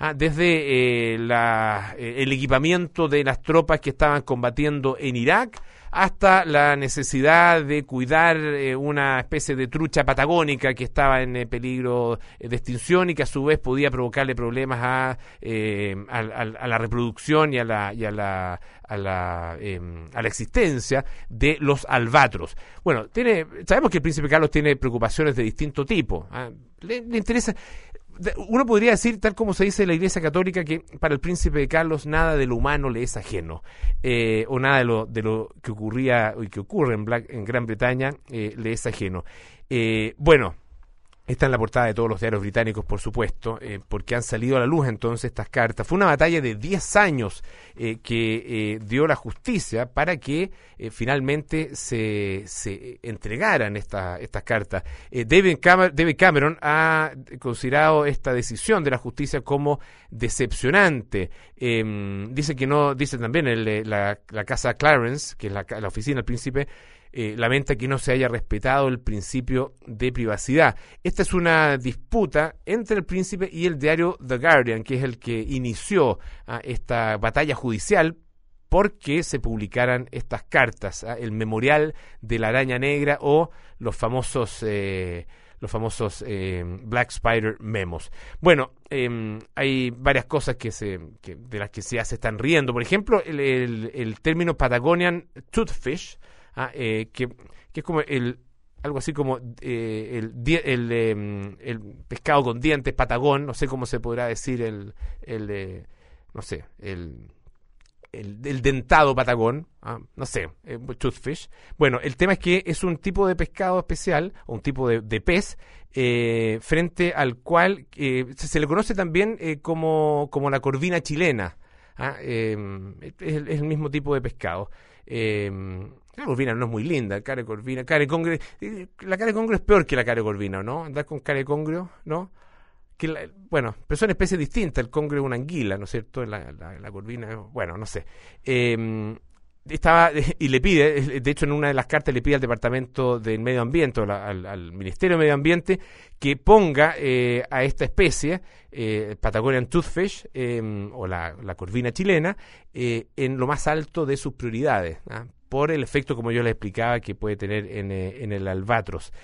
desde el equipamiento de las tropas que estaban combatiendo en Irak, hasta la necesidad de cuidar una especie de trucha patagónica que estaba en peligro de extinción y que a su vez podía provocarle problemas a la reproducción y a la existencia de los albatros. Bueno, sabemos que el príncipe Carlos tiene preocupaciones de distinto tipo. Le interesa. Uno podría decir, tal como se dice en la Iglesia Católica, que para el príncipe Carlos nada de lo humano le es ajeno, o nada de lo que ocurría y que ocurre en Gran Bretaña le es ajeno. Bueno, está en la portada de todos los diarios británicos, por supuesto, porque han salido a la luz entonces estas cartas. Fue una batalla de 10 años que dio la justicia para que finalmente se entregaran estas cartas. David Cameron ha considerado esta decisión de la justicia como decepcionante. Dice también la casa Clarence, que es la oficina del príncipe, lamenta que no se haya respetado el principio de privacidad. Esta es una disputa entre el príncipe y el diario The Guardian, que es el que inició esta batalla judicial porque se publicaran estas cartas, el memorial de la araña negra o los famosos Black Spider memos. Bueno, hay varias cosas de las que ya se están riendo. Por ejemplo, el término Patagonian Toothfish, que es como algo así como el pescado con dientes, patagón, no sé cómo se podrá decir el dentado patagón, no sé, toothfish. Bueno, el tema es que es un tipo de pescado especial, o un tipo de pez, frente al cual se le conoce también como la corvina chilena. Es el mismo tipo de pescado. La corvina no es muy linda, la cara de congrio es peor que la cara de corvina, ¿no? Andar con cara de congrio, ¿no? Bueno, pero son especies distintas. El congrio es una anguila, ¿no es cierto? La corvina, bueno, no sé. Y le pide, de hecho en una de las cartas le pide al Departamento del Medio Ambiente, al Ministerio de Medio Ambiente, que ponga a esta especie, Patagonian Toothfish, o la corvina chilena, en lo más alto de sus prioridades, por el efecto, como yo les explicaba, que puede tener en el albatros.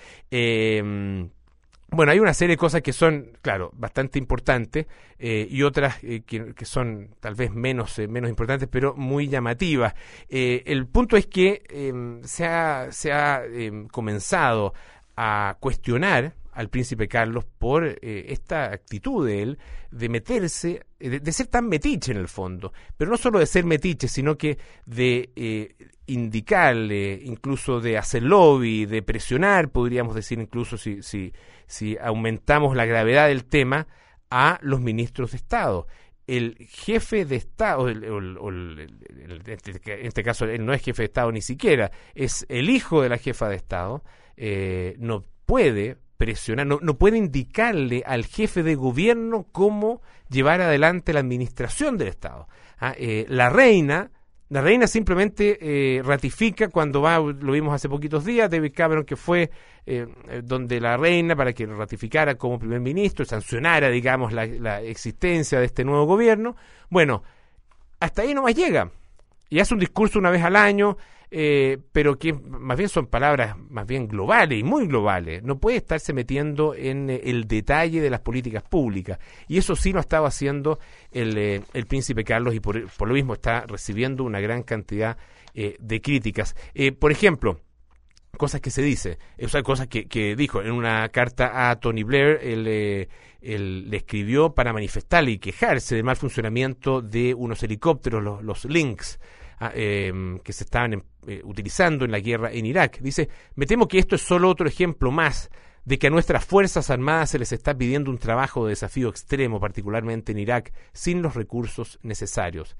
Bueno, hay una serie de cosas que son, claro, bastante importantes, y otras que son tal vez menos importantes, pero muy llamativas. El punto es que se ha comenzado a cuestionar al príncipe Carlos por esta actitud de él de meterse, de ser tan metiche en el fondo, pero no solo de ser metiche, sino que de indicarle, incluso de hacer lobby, de presionar, podríamos decir incluso si aumentamos la gravedad del tema, a los ministros de Estado. El jefe de Estado, en este caso él no es jefe de Estado ni siquiera, es el hijo de la jefa de Estado, no puede presionar, no puede indicarle al jefe de gobierno cómo llevar adelante la administración del Estado. La reina simplemente ratifica cuando lo vimos hace poquitos días, David Cameron, que fue donde la reina para que lo ratificara como primer ministro, sancionara, digamos, la existencia de este nuevo gobierno. Bueno, hasta ahí nomás llega. Y hace un discurso una vez al año, pero que más bien son palabras más bien globales y muy globales. No puede estarse metiendo en el detalle de las políticas públicas, y eso sí lo estaba haciendo el príncipe Carlos, y por lo mismo está recibiendo una gran cantidad de críticas. Por ejemplo, cosas que se dice, cosas que dijo en una carta a Tony Blair. Él le escribió para manifestarle y quejarse del mal funcionamiento de unos helicópteros, los Lynx, que se estaban utilizando en la guerra en Irak. Dice: me temo que esto es solo otro ejemplo más de que a nuestras Fuerzas Armadas se les está pidiendo un trabajo de desafío extremo, particularmente en Irak, sin los recursos necesarios.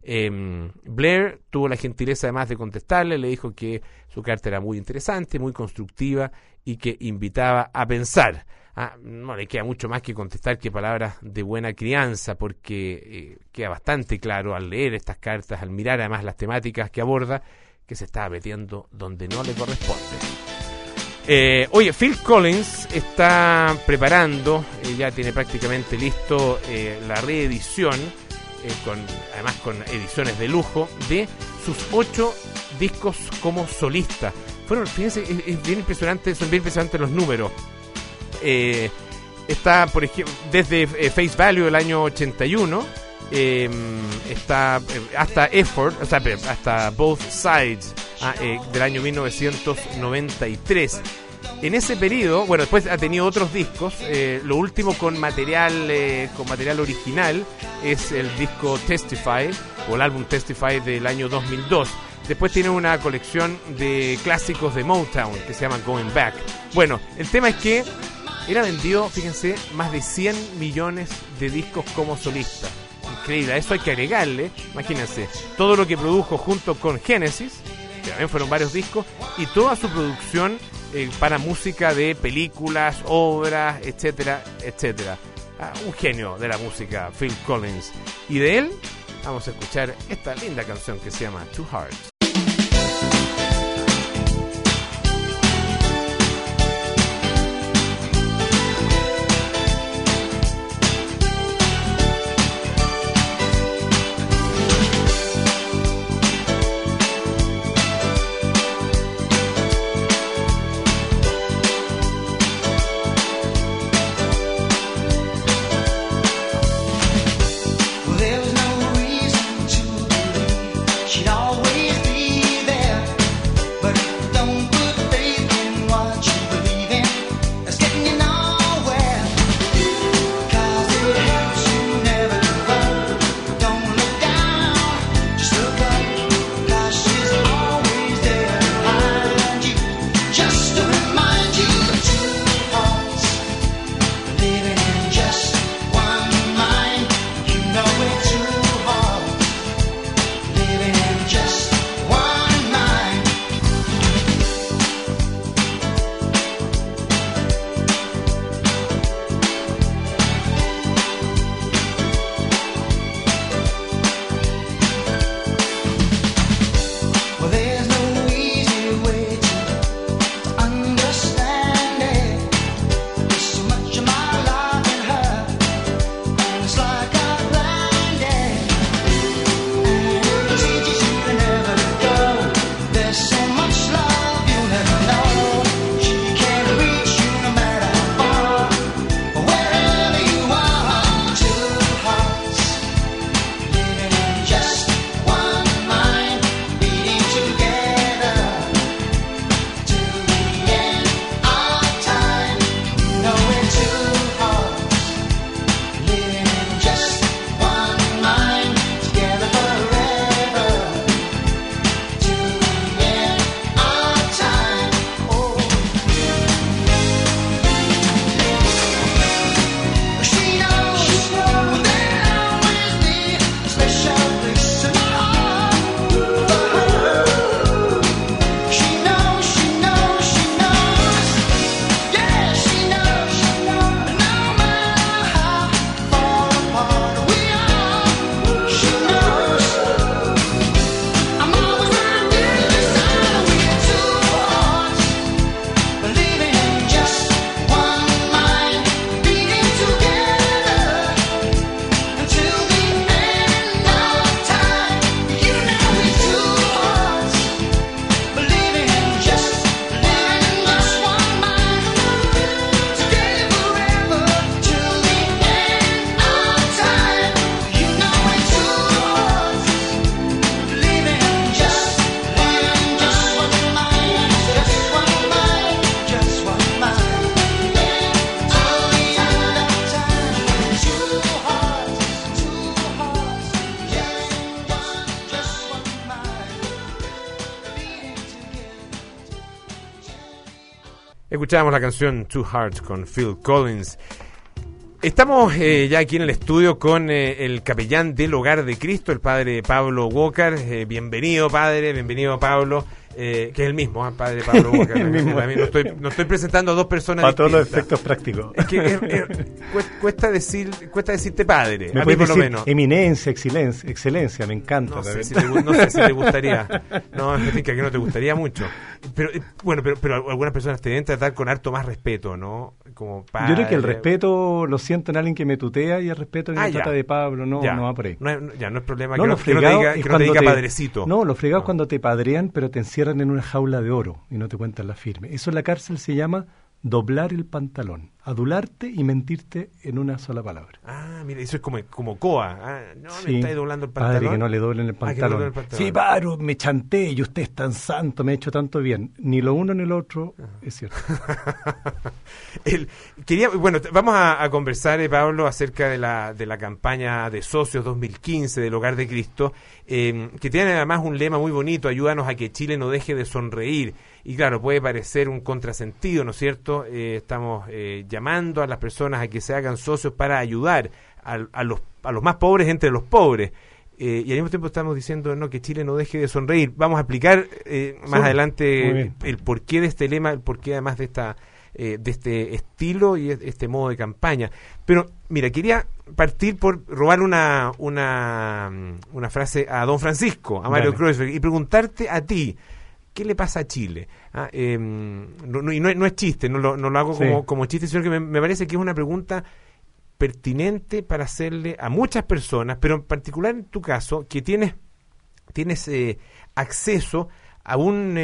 Blair tuvo la gentileza además de contestarle, le dijo que su carta era muy interesante, muy constructiva y que invitaba a pensar. No le queda mucho más que contestar que palabras de buena crianza, porque queda bastante claro al leer estas cartas, al mirar además las temáticas que aborda, que se está metiendo donde no le corresponde. Oye, Phil Collins está preparando, ya tiene prácticamente listo la reedición, además con ediciones de lujo, de sus 8 discos como solista. Fíjense, es bien impresionante, son bien impresionantes los números. Está, por ejemplo, desde Face Value del año 81, está hasta Effort, o sea, hasta Both Sides del año 1993. En ese periodo, bueno, después ha tenido otros discos. Lo último con material original es el disco Testify, o el álbum Testify del año 2002. Después tiene una colección de clásicos de Motown que se llama Going Back. Bueno, el tema es que él ha vendido, fíjense, más de 100 millones de discos como solista. Increíble, a eso hay que agregarle, imagínense, todo lo que produjo junto con Genesis, que también fueron varios discos, y toda su producción para música de películas, obras, etcétera, etcétera. Un genio de la música, Phil Collins. Y de él vamos a escuchar esta linda canción que se llama Two Hearts. She'd always be Escuchábamos la canción Two Hearts con Phil Collins. Estamos ya aquí en el estudio con el capellán del Hogar de Cristo, el padre Pablo Walker. Bienvenido, padre, bienvenido, Pablo. que es el mismo, padre Pablo Walker. El mismo. No estoy presentando a dos personas Para todos los distintas. efectos prácticos. Es que cuesta decirte padre, Me a mí puedes por lo decir menos. eminencia, excelencia, me encanta. No sé, también. no sé si te gustaría. No, es que no te gustaría mucho. Pero bueno, pero algunas personas te deben tratar con harto más respeto, ¿no? Como padre. Yo creo que el respeto lo siento en alguien que me tutea y el respeto que me ya. trata de Pablo, no Ya. va por ahí. No es problema No, que lo no te fregado diga, es que no te diga cuando padrecito. No, lo fregado es No. cuando te padrean, pero te encierran en una jaula de oro y no te cuentan la firme. Eso en la cárcel se llama doblar el pantalón, adularte y mentirte en una sola palabra. Ah, mira, eso es como coa. No, Sí. me estáis doblando el pantalón. Padre, que no le doblen el Ah, que no le pantalón. doblen el pantalón. Sí, paro, me chanté y usted es tan santo, me ha hecho tanto bien. Ni lo uno ni lo otro es cierto. Vamos a conversar, Pablo, acerca de la campaña de socios 2015 del Hogar de Cristo, que tiene además un lema muy bonito: ayúdanos a que Chile no deje de sonreír. Y claro, puede parecer un contrasentido, ¿no es cierto? Estamos llamando a las personas a que se hagan socios para ayudar a los más pobres entre los pobres. Y al mismo tiempo estamos diciendo que Chile no deje de sonreír. Vamos a explicar más Muy adelante bien. el porqué de este lema, el porqué además de este estilo y este modo de campaña. Pero mira, quería partir por robar una frase a don Francisco, a Mario Dale. Kreuzberg, y preguntarte a ti, ¿qué le pasa a Chile? Y no es chiste, no lo hago Sí. como chiste, sino que me parece que es una pregunta pertinente para hacerle a muchas personas, pero en particular en tu caso, que tienes acceso a un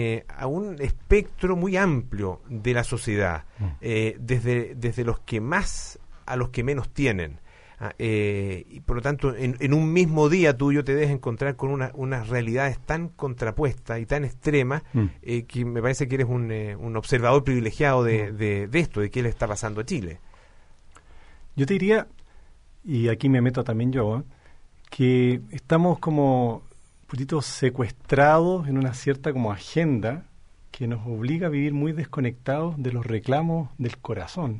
espectro muy amplio de la sociedad, desde los que más a los que menos tienen. Y por lo tanto, en un mismo día tuyo te debes encontrar con unas realidades tan contrapuestas y tan extremas, que me parece que eres un observador privilegiado de esto, de qué le está pasando a Chile. Yo te diría, y aquí me meto también yo, que estamos como un poquito secuestrados en una cierta como agenda que nos obliga a vivir muy desconectados de los reclamos del corazón.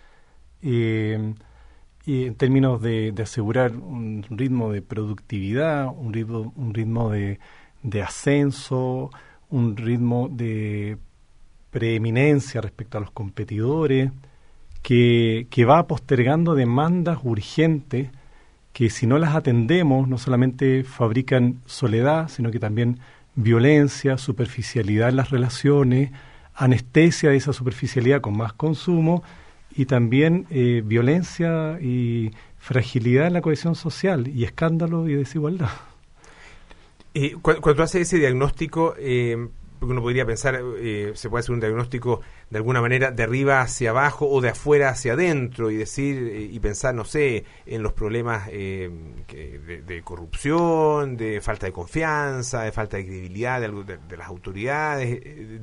Y en términos de asegurar un ritmo de productividad, un ritmo de ascenso, un ritmo de preeminencia respecto a los competidores, que va postergando demandas urgentes que, si no las atendemos, no solamente fabrican soledad, sino que también violencia, superficialidad en las relaciones, anestesia de esa superficialidad con más consumo, y también violencia y fragilidad en la cohesión social, y escándalo y desigualdad. Cuando tú haces ese diagnóstico, porque uno podría pensar, se puede hacer un diagnóstico de alguna manera de arriba hacia abajo o de afuera hacia adentro, y decir y pensar, no sé, en los problemas de corrupción, de falta de confianza, de falta de credibilidad de las autoridades,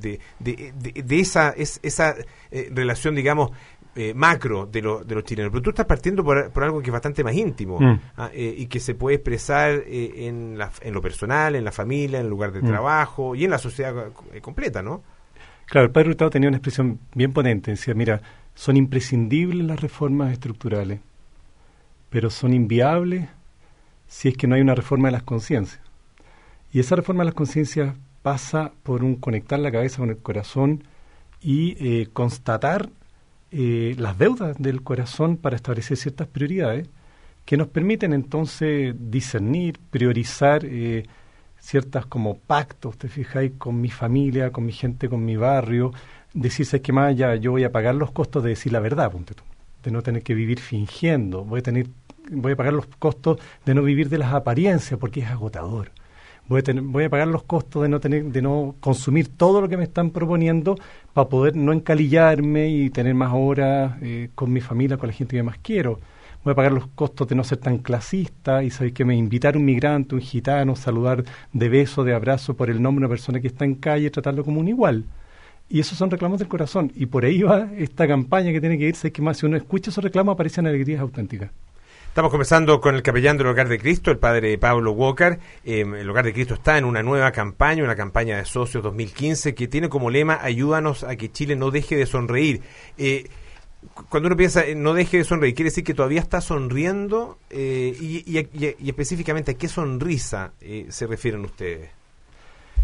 de esa relación, digamos, macro de los chilenos. Pero tú estás partiendo por algo que es bastante más íntimo, y que se puede expresar en lo personal, en la familia, en el lugar de trabajo y en la sociedad completa, ¿no? Claro, el padre Hurtado tenía una expresión bien potente. Decía, mira, son imprescindibles las reformas estructurales, pero son inviables si es que no hay una reforma de las conciencias. Y esa reforma de las conciencias pasa por conectar la cabeza con el corazón y constatar las deudas del corazón para establecer ciertas prioridades que nos permiten entonces discernir, priorizar ciertas como pactos, te fijáis, con mi familia, con mi gente, con mi barrio, decir, ¿sabes qué más? Ya yo voy a pagar los costos de decir la verdad, ponte tú, de no tener que vivir fingiendo, voy a pagar los costos de no vivir de las apariencias porque es agotador. Voy a pagar los costos de no consumir todo lo que me están proponiendo para poder no encalillarme y tener más horas con mi familia, con la gente que más quiero. Voy a pagar los costos de no ser tan clasista y saber que me invitar a un migrante, un gitano, saludar de beso, de abrazo por el nombre de una persona que está en calle, tratarlo como un igual. Y esos son reclamos del corazón. Y por ahí va esta campaña que tiene que irse, que más si uno escucha esos reclamos aparecen alegrías auténticas. Estamos conversando con el capellán del Hogar de Cristo, el padre Pablo Walker. El Hogar de Cristo está en una nueva campaña, una campaña de socios 2015, que tiene como lema, ayúdanos a que Chile no deje de sonreír. Cuando uno piensa en no deje de sonreír, ¿quiere decir que todavía está sonriendo? Y específicamente, ¿a qué sonrisa se refieren ustedes?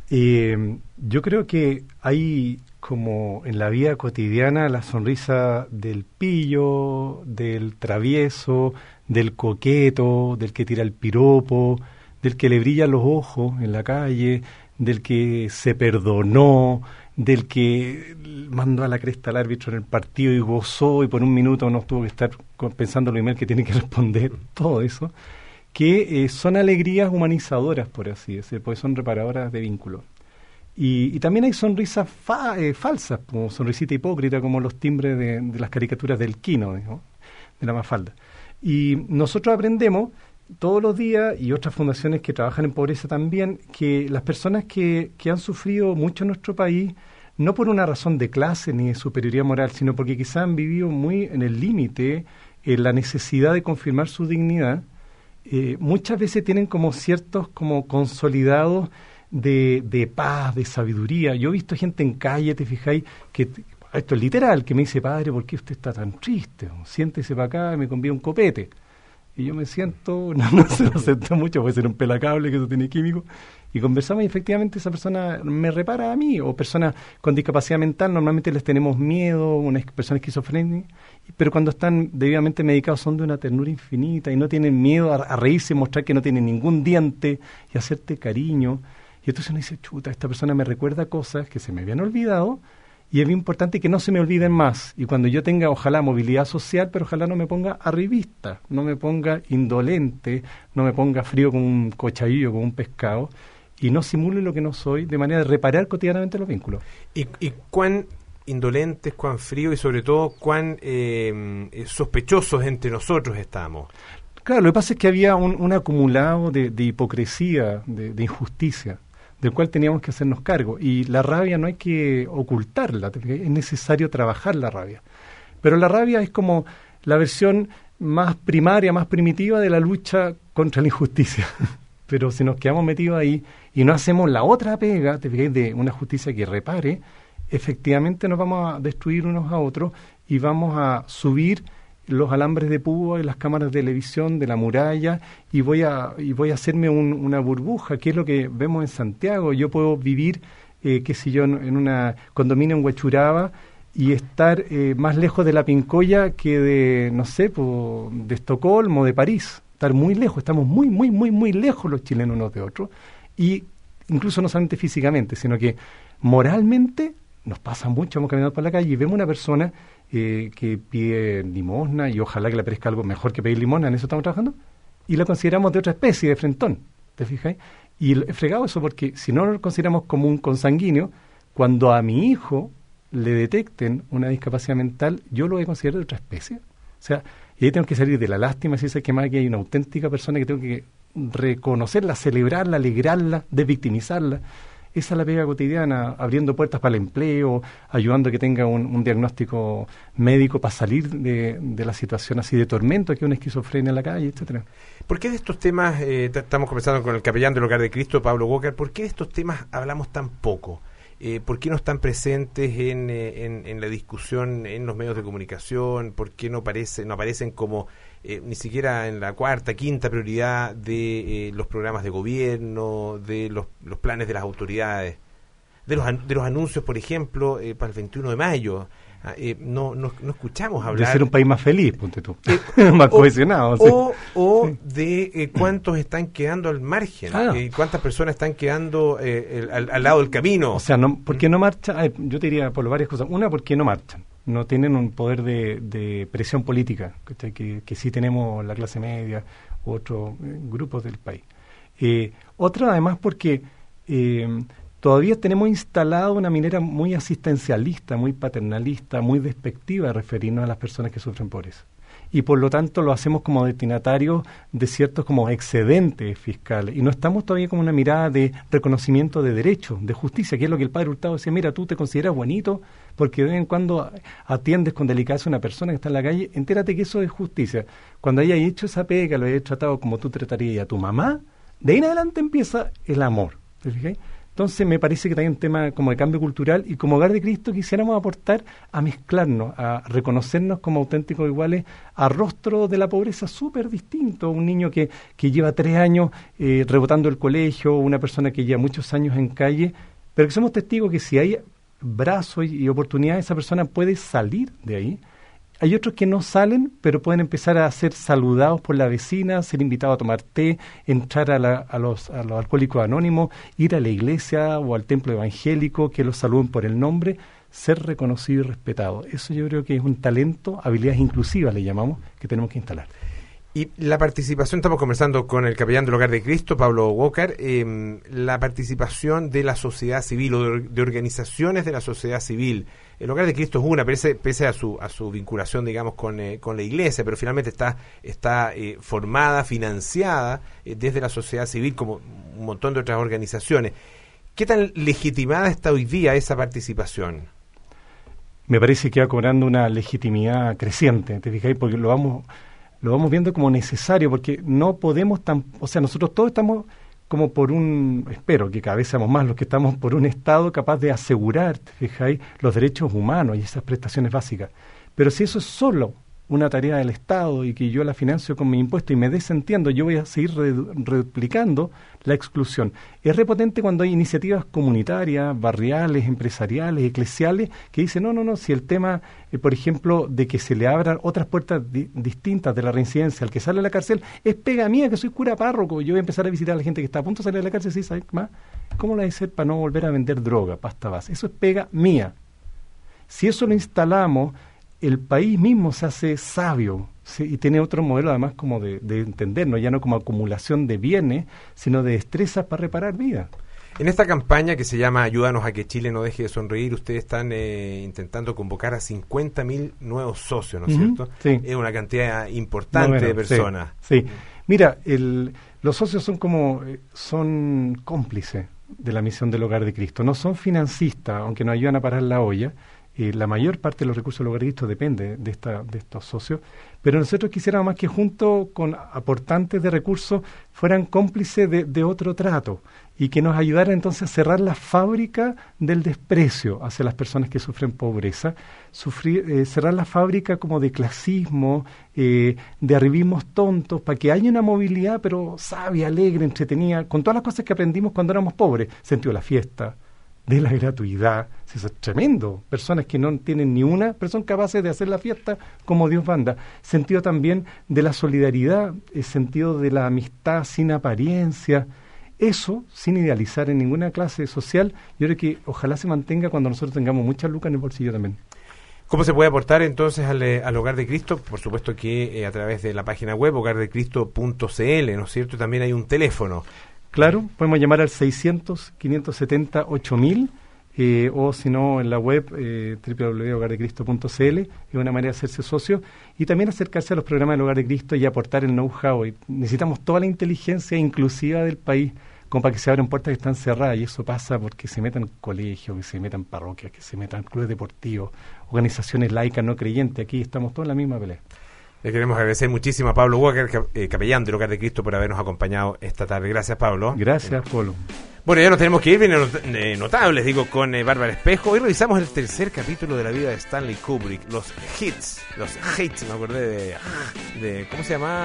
Yo creo que hay, como en la vida cotidiana, la sonrisa del pillo, del travieso, del coqueto, del que tira el piropo, del que le brillan los ojos en la calle, del que se perdonó, del que mandó a la cresta al árbitro en el partido y gozó y por un minuto no tuvo que estar pensando en lo email que tiene que responder, todo eso, que son alegrías humanizadoras, por así decirlo, porque son reparadoras de vínculos. Y también hay sonrisas falsas, como sonrisita hipócrita, como los timbres de las caricaturas del Quino, ¿no? De la Mafalda. Y nosotros aprendemos todos los días, y otras fundaciones que trabajan en pobreza también, que las personas que han sufrido mucho en nuestro país, no por una razón de clase ni de superioridad moral, sino porque quizás han vivido muy en el límite, en la necesidad de confirmar su dignidad, muchas veces tienen como ciertos como consolidados de paz, de sabiduría. Yo he visto gente en calle, te fijáis, que esto es literal, que me dice: padre, ¿por qué usted está tan triste? Siéntese para acá y me convida un copete. Y yo me siento, no se lo siento mucho, puede ser un pelacable que eso tiene químico, y conversamos y efectivamente esa persona me repara a mí, o personas con discapacidad mental, normalmente les tenemos miedo, una persona esquizofrénica, pero cuando están debidamente medicados son de una ternura infinita y no tienen miedo a reírse, mostrar que no tienen ningún diente y hacerte cariño. Y entonces uno dice: chuta, esta persona me recuerda cosas que se me habían olvidado, y es bien importante que no se me olviden más. Y cuando yo tenga, ojalá, movilidad social, pero ojalá no me ponga arribista, no me ponga indolente, no me ponga frío como un cochadillo, como un pescado, y no simule lo que no soy, de manera de reparar cotidianamente los vínculos. ¿Y cuán indolentes, cuán fríos y sobre todo cuán sospechosos entre nosotros estamos? Claro, lo que pasa es que había un acumulado de hipocresía, de injusticia, del cual teníamos que hacernos cargo. Y la rabia no hay que ocultarla, es necesario trabajar la rabia. Pero la rabia es como la versión más primaria, más primitiva de la lucha contra la injusticia. Pero si nos quedamos metidos ahí y no hacemos la otra pega, de una justicia que repare, efectivamente nos vamos a destruir unos a otros y vamos a subir los alambres de púa en las cámaras de televisión de la muralla y voy a hacerme una burbuja, que es lo que vemos en Santiago. Yo puedo vivir, qué sé yo, en una condominio en Huachuraba y estar más lejos de la Pincoya que de, no sé, de Estocolmo, de París. Estar muy lejos, estamos muy, muy, muy, muy lejos los chilenos unos de otros. Y incluso no solamente físicamente, sino que moralmente nos pasa mucho. Hemos caminado por la calle y vemos una persona que pide limosna, y ojalá que le parezca algo mejor que pedir limosna, en eso estamos trabajando, y la consideramos de otra especie, de frentón, ¿te fijas? Y he fregado eso porque si no lo consideramos como un consanguíneo, cuando a mi hijo le detecten una discapacidad mental, yo lo voy a considerar de otra especie. O sea, y ahí tengo que salir de la lástima, si sé que más que hay una auténtica persona que tengo que reconocerla, celebrarla, alegrarla, desvictimizarla. Esa es la pega cotidiana, abriendo puertas para el empleo, ayudando a que tenga un diagnóstico médico para salir de la situación así de tormento, que es una esquizofrenia en la calle, etcétera. ¿Por qué de estos temas, estamos conversando con el capellán del Hogar de Cristo, Pablo Walker, ¿por qué de estos temas hablamos tan poco? ¿Por qué no están presentes en la discusión en los medios de comunicación? ¿Por qué no aparecen como ni siquiera en la cuarta, quinta prioridad de los programas de gobierno, de los planes de las autoridades, de los anuncios, por ejemplo, para el 21 de mayo? No escuchamos hablar de ser un país más feliz, ponte tú, más cohesionado, sí. o de cuántos están quedando al margen, cuántas personas están quedando al lado del camino. O sea, ¿por qué no marchan? Yo te diría por varias cosas. Una, ¿por qué no marchan? No tienen un poder de presión política que sí tenemos la clase media u otros grupos del país. Otra, además, porque todavía tenemos instalado una manera muy asistencialista, muy paternalista, muy despectiva de referirnos a las personas que sufren pobreza. Y por lo tanto lo hacemos como destinatarios de ciertos como excedentes fiscales. Y no estamos todavía con una mirada de reconocimiento de derechos, de justicia, que es lo que el padre Hurtado decía: mira, tú te consideras bonito porque de vez en cuando atiendes con delicadeza a una persona que está en la calle, entérate que eso es justicia. Cuando hayas hecho esa pega, lo hayas tratado como tú tratarías a tu mamá, de ahí en adelante empieza el amor. ¿Te fijas? Entonces me parece que también un tema como de cambio cultural, y como Hogar de Cristo quisiéramos aportar a mezclarnos, a reconocernos como auténticos iguales, a rostro de la pobreza súper distinto. Un niño que lleva 3 años rebotando el colegio, una persona que lleva muchos años en calle, pero que somos testigos que si hay brazos y oportunidades, esa persona puede salir de ahí. Hay otros que no salen, pero pueden empezar a ser saludados por la vecina, ser invitados a tomar té, entrar a los alcohólicos anónimos, ir a la iglesia o al templo evangélico, que los saluden por el nombre, ser reconocido y respetado. Eso yo creo que es un talento, habilidades inclusivas le llamamos, que tenemos que instalar. Y la participación, estamos conversando con el capellán del Hogar de Cristo, Pablo Walker, la participación de la sociedad civil o de organizaciones de la sociedad civil. El Hogar de Cristo es una, pese a su vinculación, digamos, con la iglesia, pero finalmente está formada, financiada desde la sociedad civil, como un montón de otras organizaciones. ¿Qué tan legitimada está hoy día esa participación? Me parece que va cobrando una legitimidad creciente, ¿te fijáis? Porque lo vamos viendo como necesario, porque no podemos nosotros todos estamos como espero que cada vez seamos más los que estamos por un Estado capaz de asegurar, ¿te fijáis?, los derechos humanos y esas prestaciones básicas. Pero si eso es solo una tarea del Estado y que yo la financio con mi impuesto y me desentiendo, yo voy a seguir replicando la exclusión. Es repotente cuando hay iniciativas comunitarias, barriales, empresariales, eclesiales, que dicen, no, si el tema, por ejemplo, de que se le abran otras puertas distintas de la reincidencia al que sale de la cárcel, es pega mía, que soy cura párroco, yo voy a empezar a visitar a la gente que está a punto de salir de la cárcel, ¿sí? ¿Sabes más? ¿Cómo la de ser para no volver a vender droga, pasta base? Eso es pega mía. Si eso lo instalamos, el país mismo se hace sabio, ¿sí? Y tiene otro modelo además como de entendernos, ya no como acumulación de bienes, sino de destrezas para reparar vidas. En esta campaña que se llama Ayúdanos a que Chile no deje de sonreír, ustedes están intentando convocar a 50.000 nuevos socios, ¿no es cierto? Sí. Es una cantidad importante de personas. Sí. Mira, los socios son cómplices de la misión del Hogar de Cristo, no son financistas, aunque nos ayudan a parar la olla. La mayor parte de los recursos del Hogar de Cristo depende de estos socios, pero nosotros quisiéramos más que junto con aportantes de recursos fueran cómplices de otro trato y que nos ayudaran entonces a cerrar la fábrica del desprecio hacia las personas que sufren pobreza, cerrar la fábrica como de clasismo, de arribismos tontos, para que haya una movilidad pero sabia, alegre, entretenida, con todas las cosas que aprendimos cuando éramos pobres, sentido de la fiesta, de la gratuidad. Eso es tremendo. Personas que no tienen ni una, pero son capaces de hacer la fiesta como Dios manda. Sentido también de la solidaridad, el sentido de la amistad sin apariencia. Eso, sin idealizar en ninguna clase social, yo creo que ojalá se mantenga cuando nosotros tengamos muchas lucas en el bolsillo también. ¿Cómo se puede aportar entonces al Hogar de Cristo? Por supuesto que a través de la página web hogardecristo.cl, ¿no es cierto? También hay un teléfono. Claro, podemos llamar al 600-570-8000 o si no en la web www.hogardecristo.cl, es una manera de hacerse socio y también acercarse a los programas del Hogar de Cristo y aportar el know-how. Y necesitamos toda la inteligencia inclusiva del país como para que se abran puertas que están cerradas, y eso pasa porque se metan colegios, que se metan parroquias, que se metan clubes deportivos, organizaciones laicas no creyentes. Aquí estamos todos en la misma pelea. Le queremos agradecer muchísimo a Pablo Walker, capellán del Hogar de Cristo, por habernos acompañado esta tarde. Gracias, Pablo. Gracias, Polo. Bueno, ya nos tenemos que ir, bien notables, con Bárbara Espejo. Hoy revisamos el tercer capítulo de la vida de Stanley Kubrick, los hits, me acordé de ¿cómo se llama?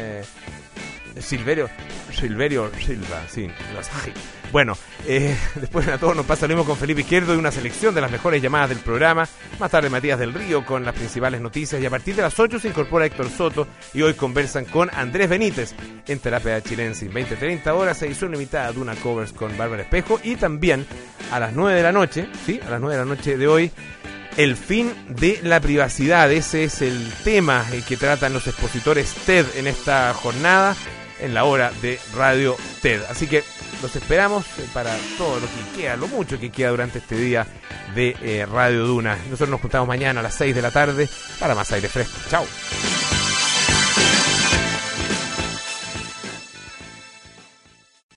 Silverio Silva, sí, los hits. Bueno, después de todo nos pasa lo mismo con Felipe Izquierdo y una selección de las mejores llamadas del programa. Más tarde Matías del Río con las principales noticias y a partir de las 8 se incorpora Héctor Soto y hoy conversan con Andrés Benítez en Terapia Chilensis. 20-30 horas, edición limitada de una covers con Bárbara Espejo y también a las 9 de la noche, ¿sí? A las 9 de la noche de hoy, el fin de la privacidad. Ese es el tema que tratan los expositores TED en esta jornada, en la hora de Radio TED. Así que los esperamos para todo lo que queda, lo mucho que queda durante este día de Radio Duna. Nosotros nos juntamos mañana a las 6 de la tarde para más aire fresco. Chao.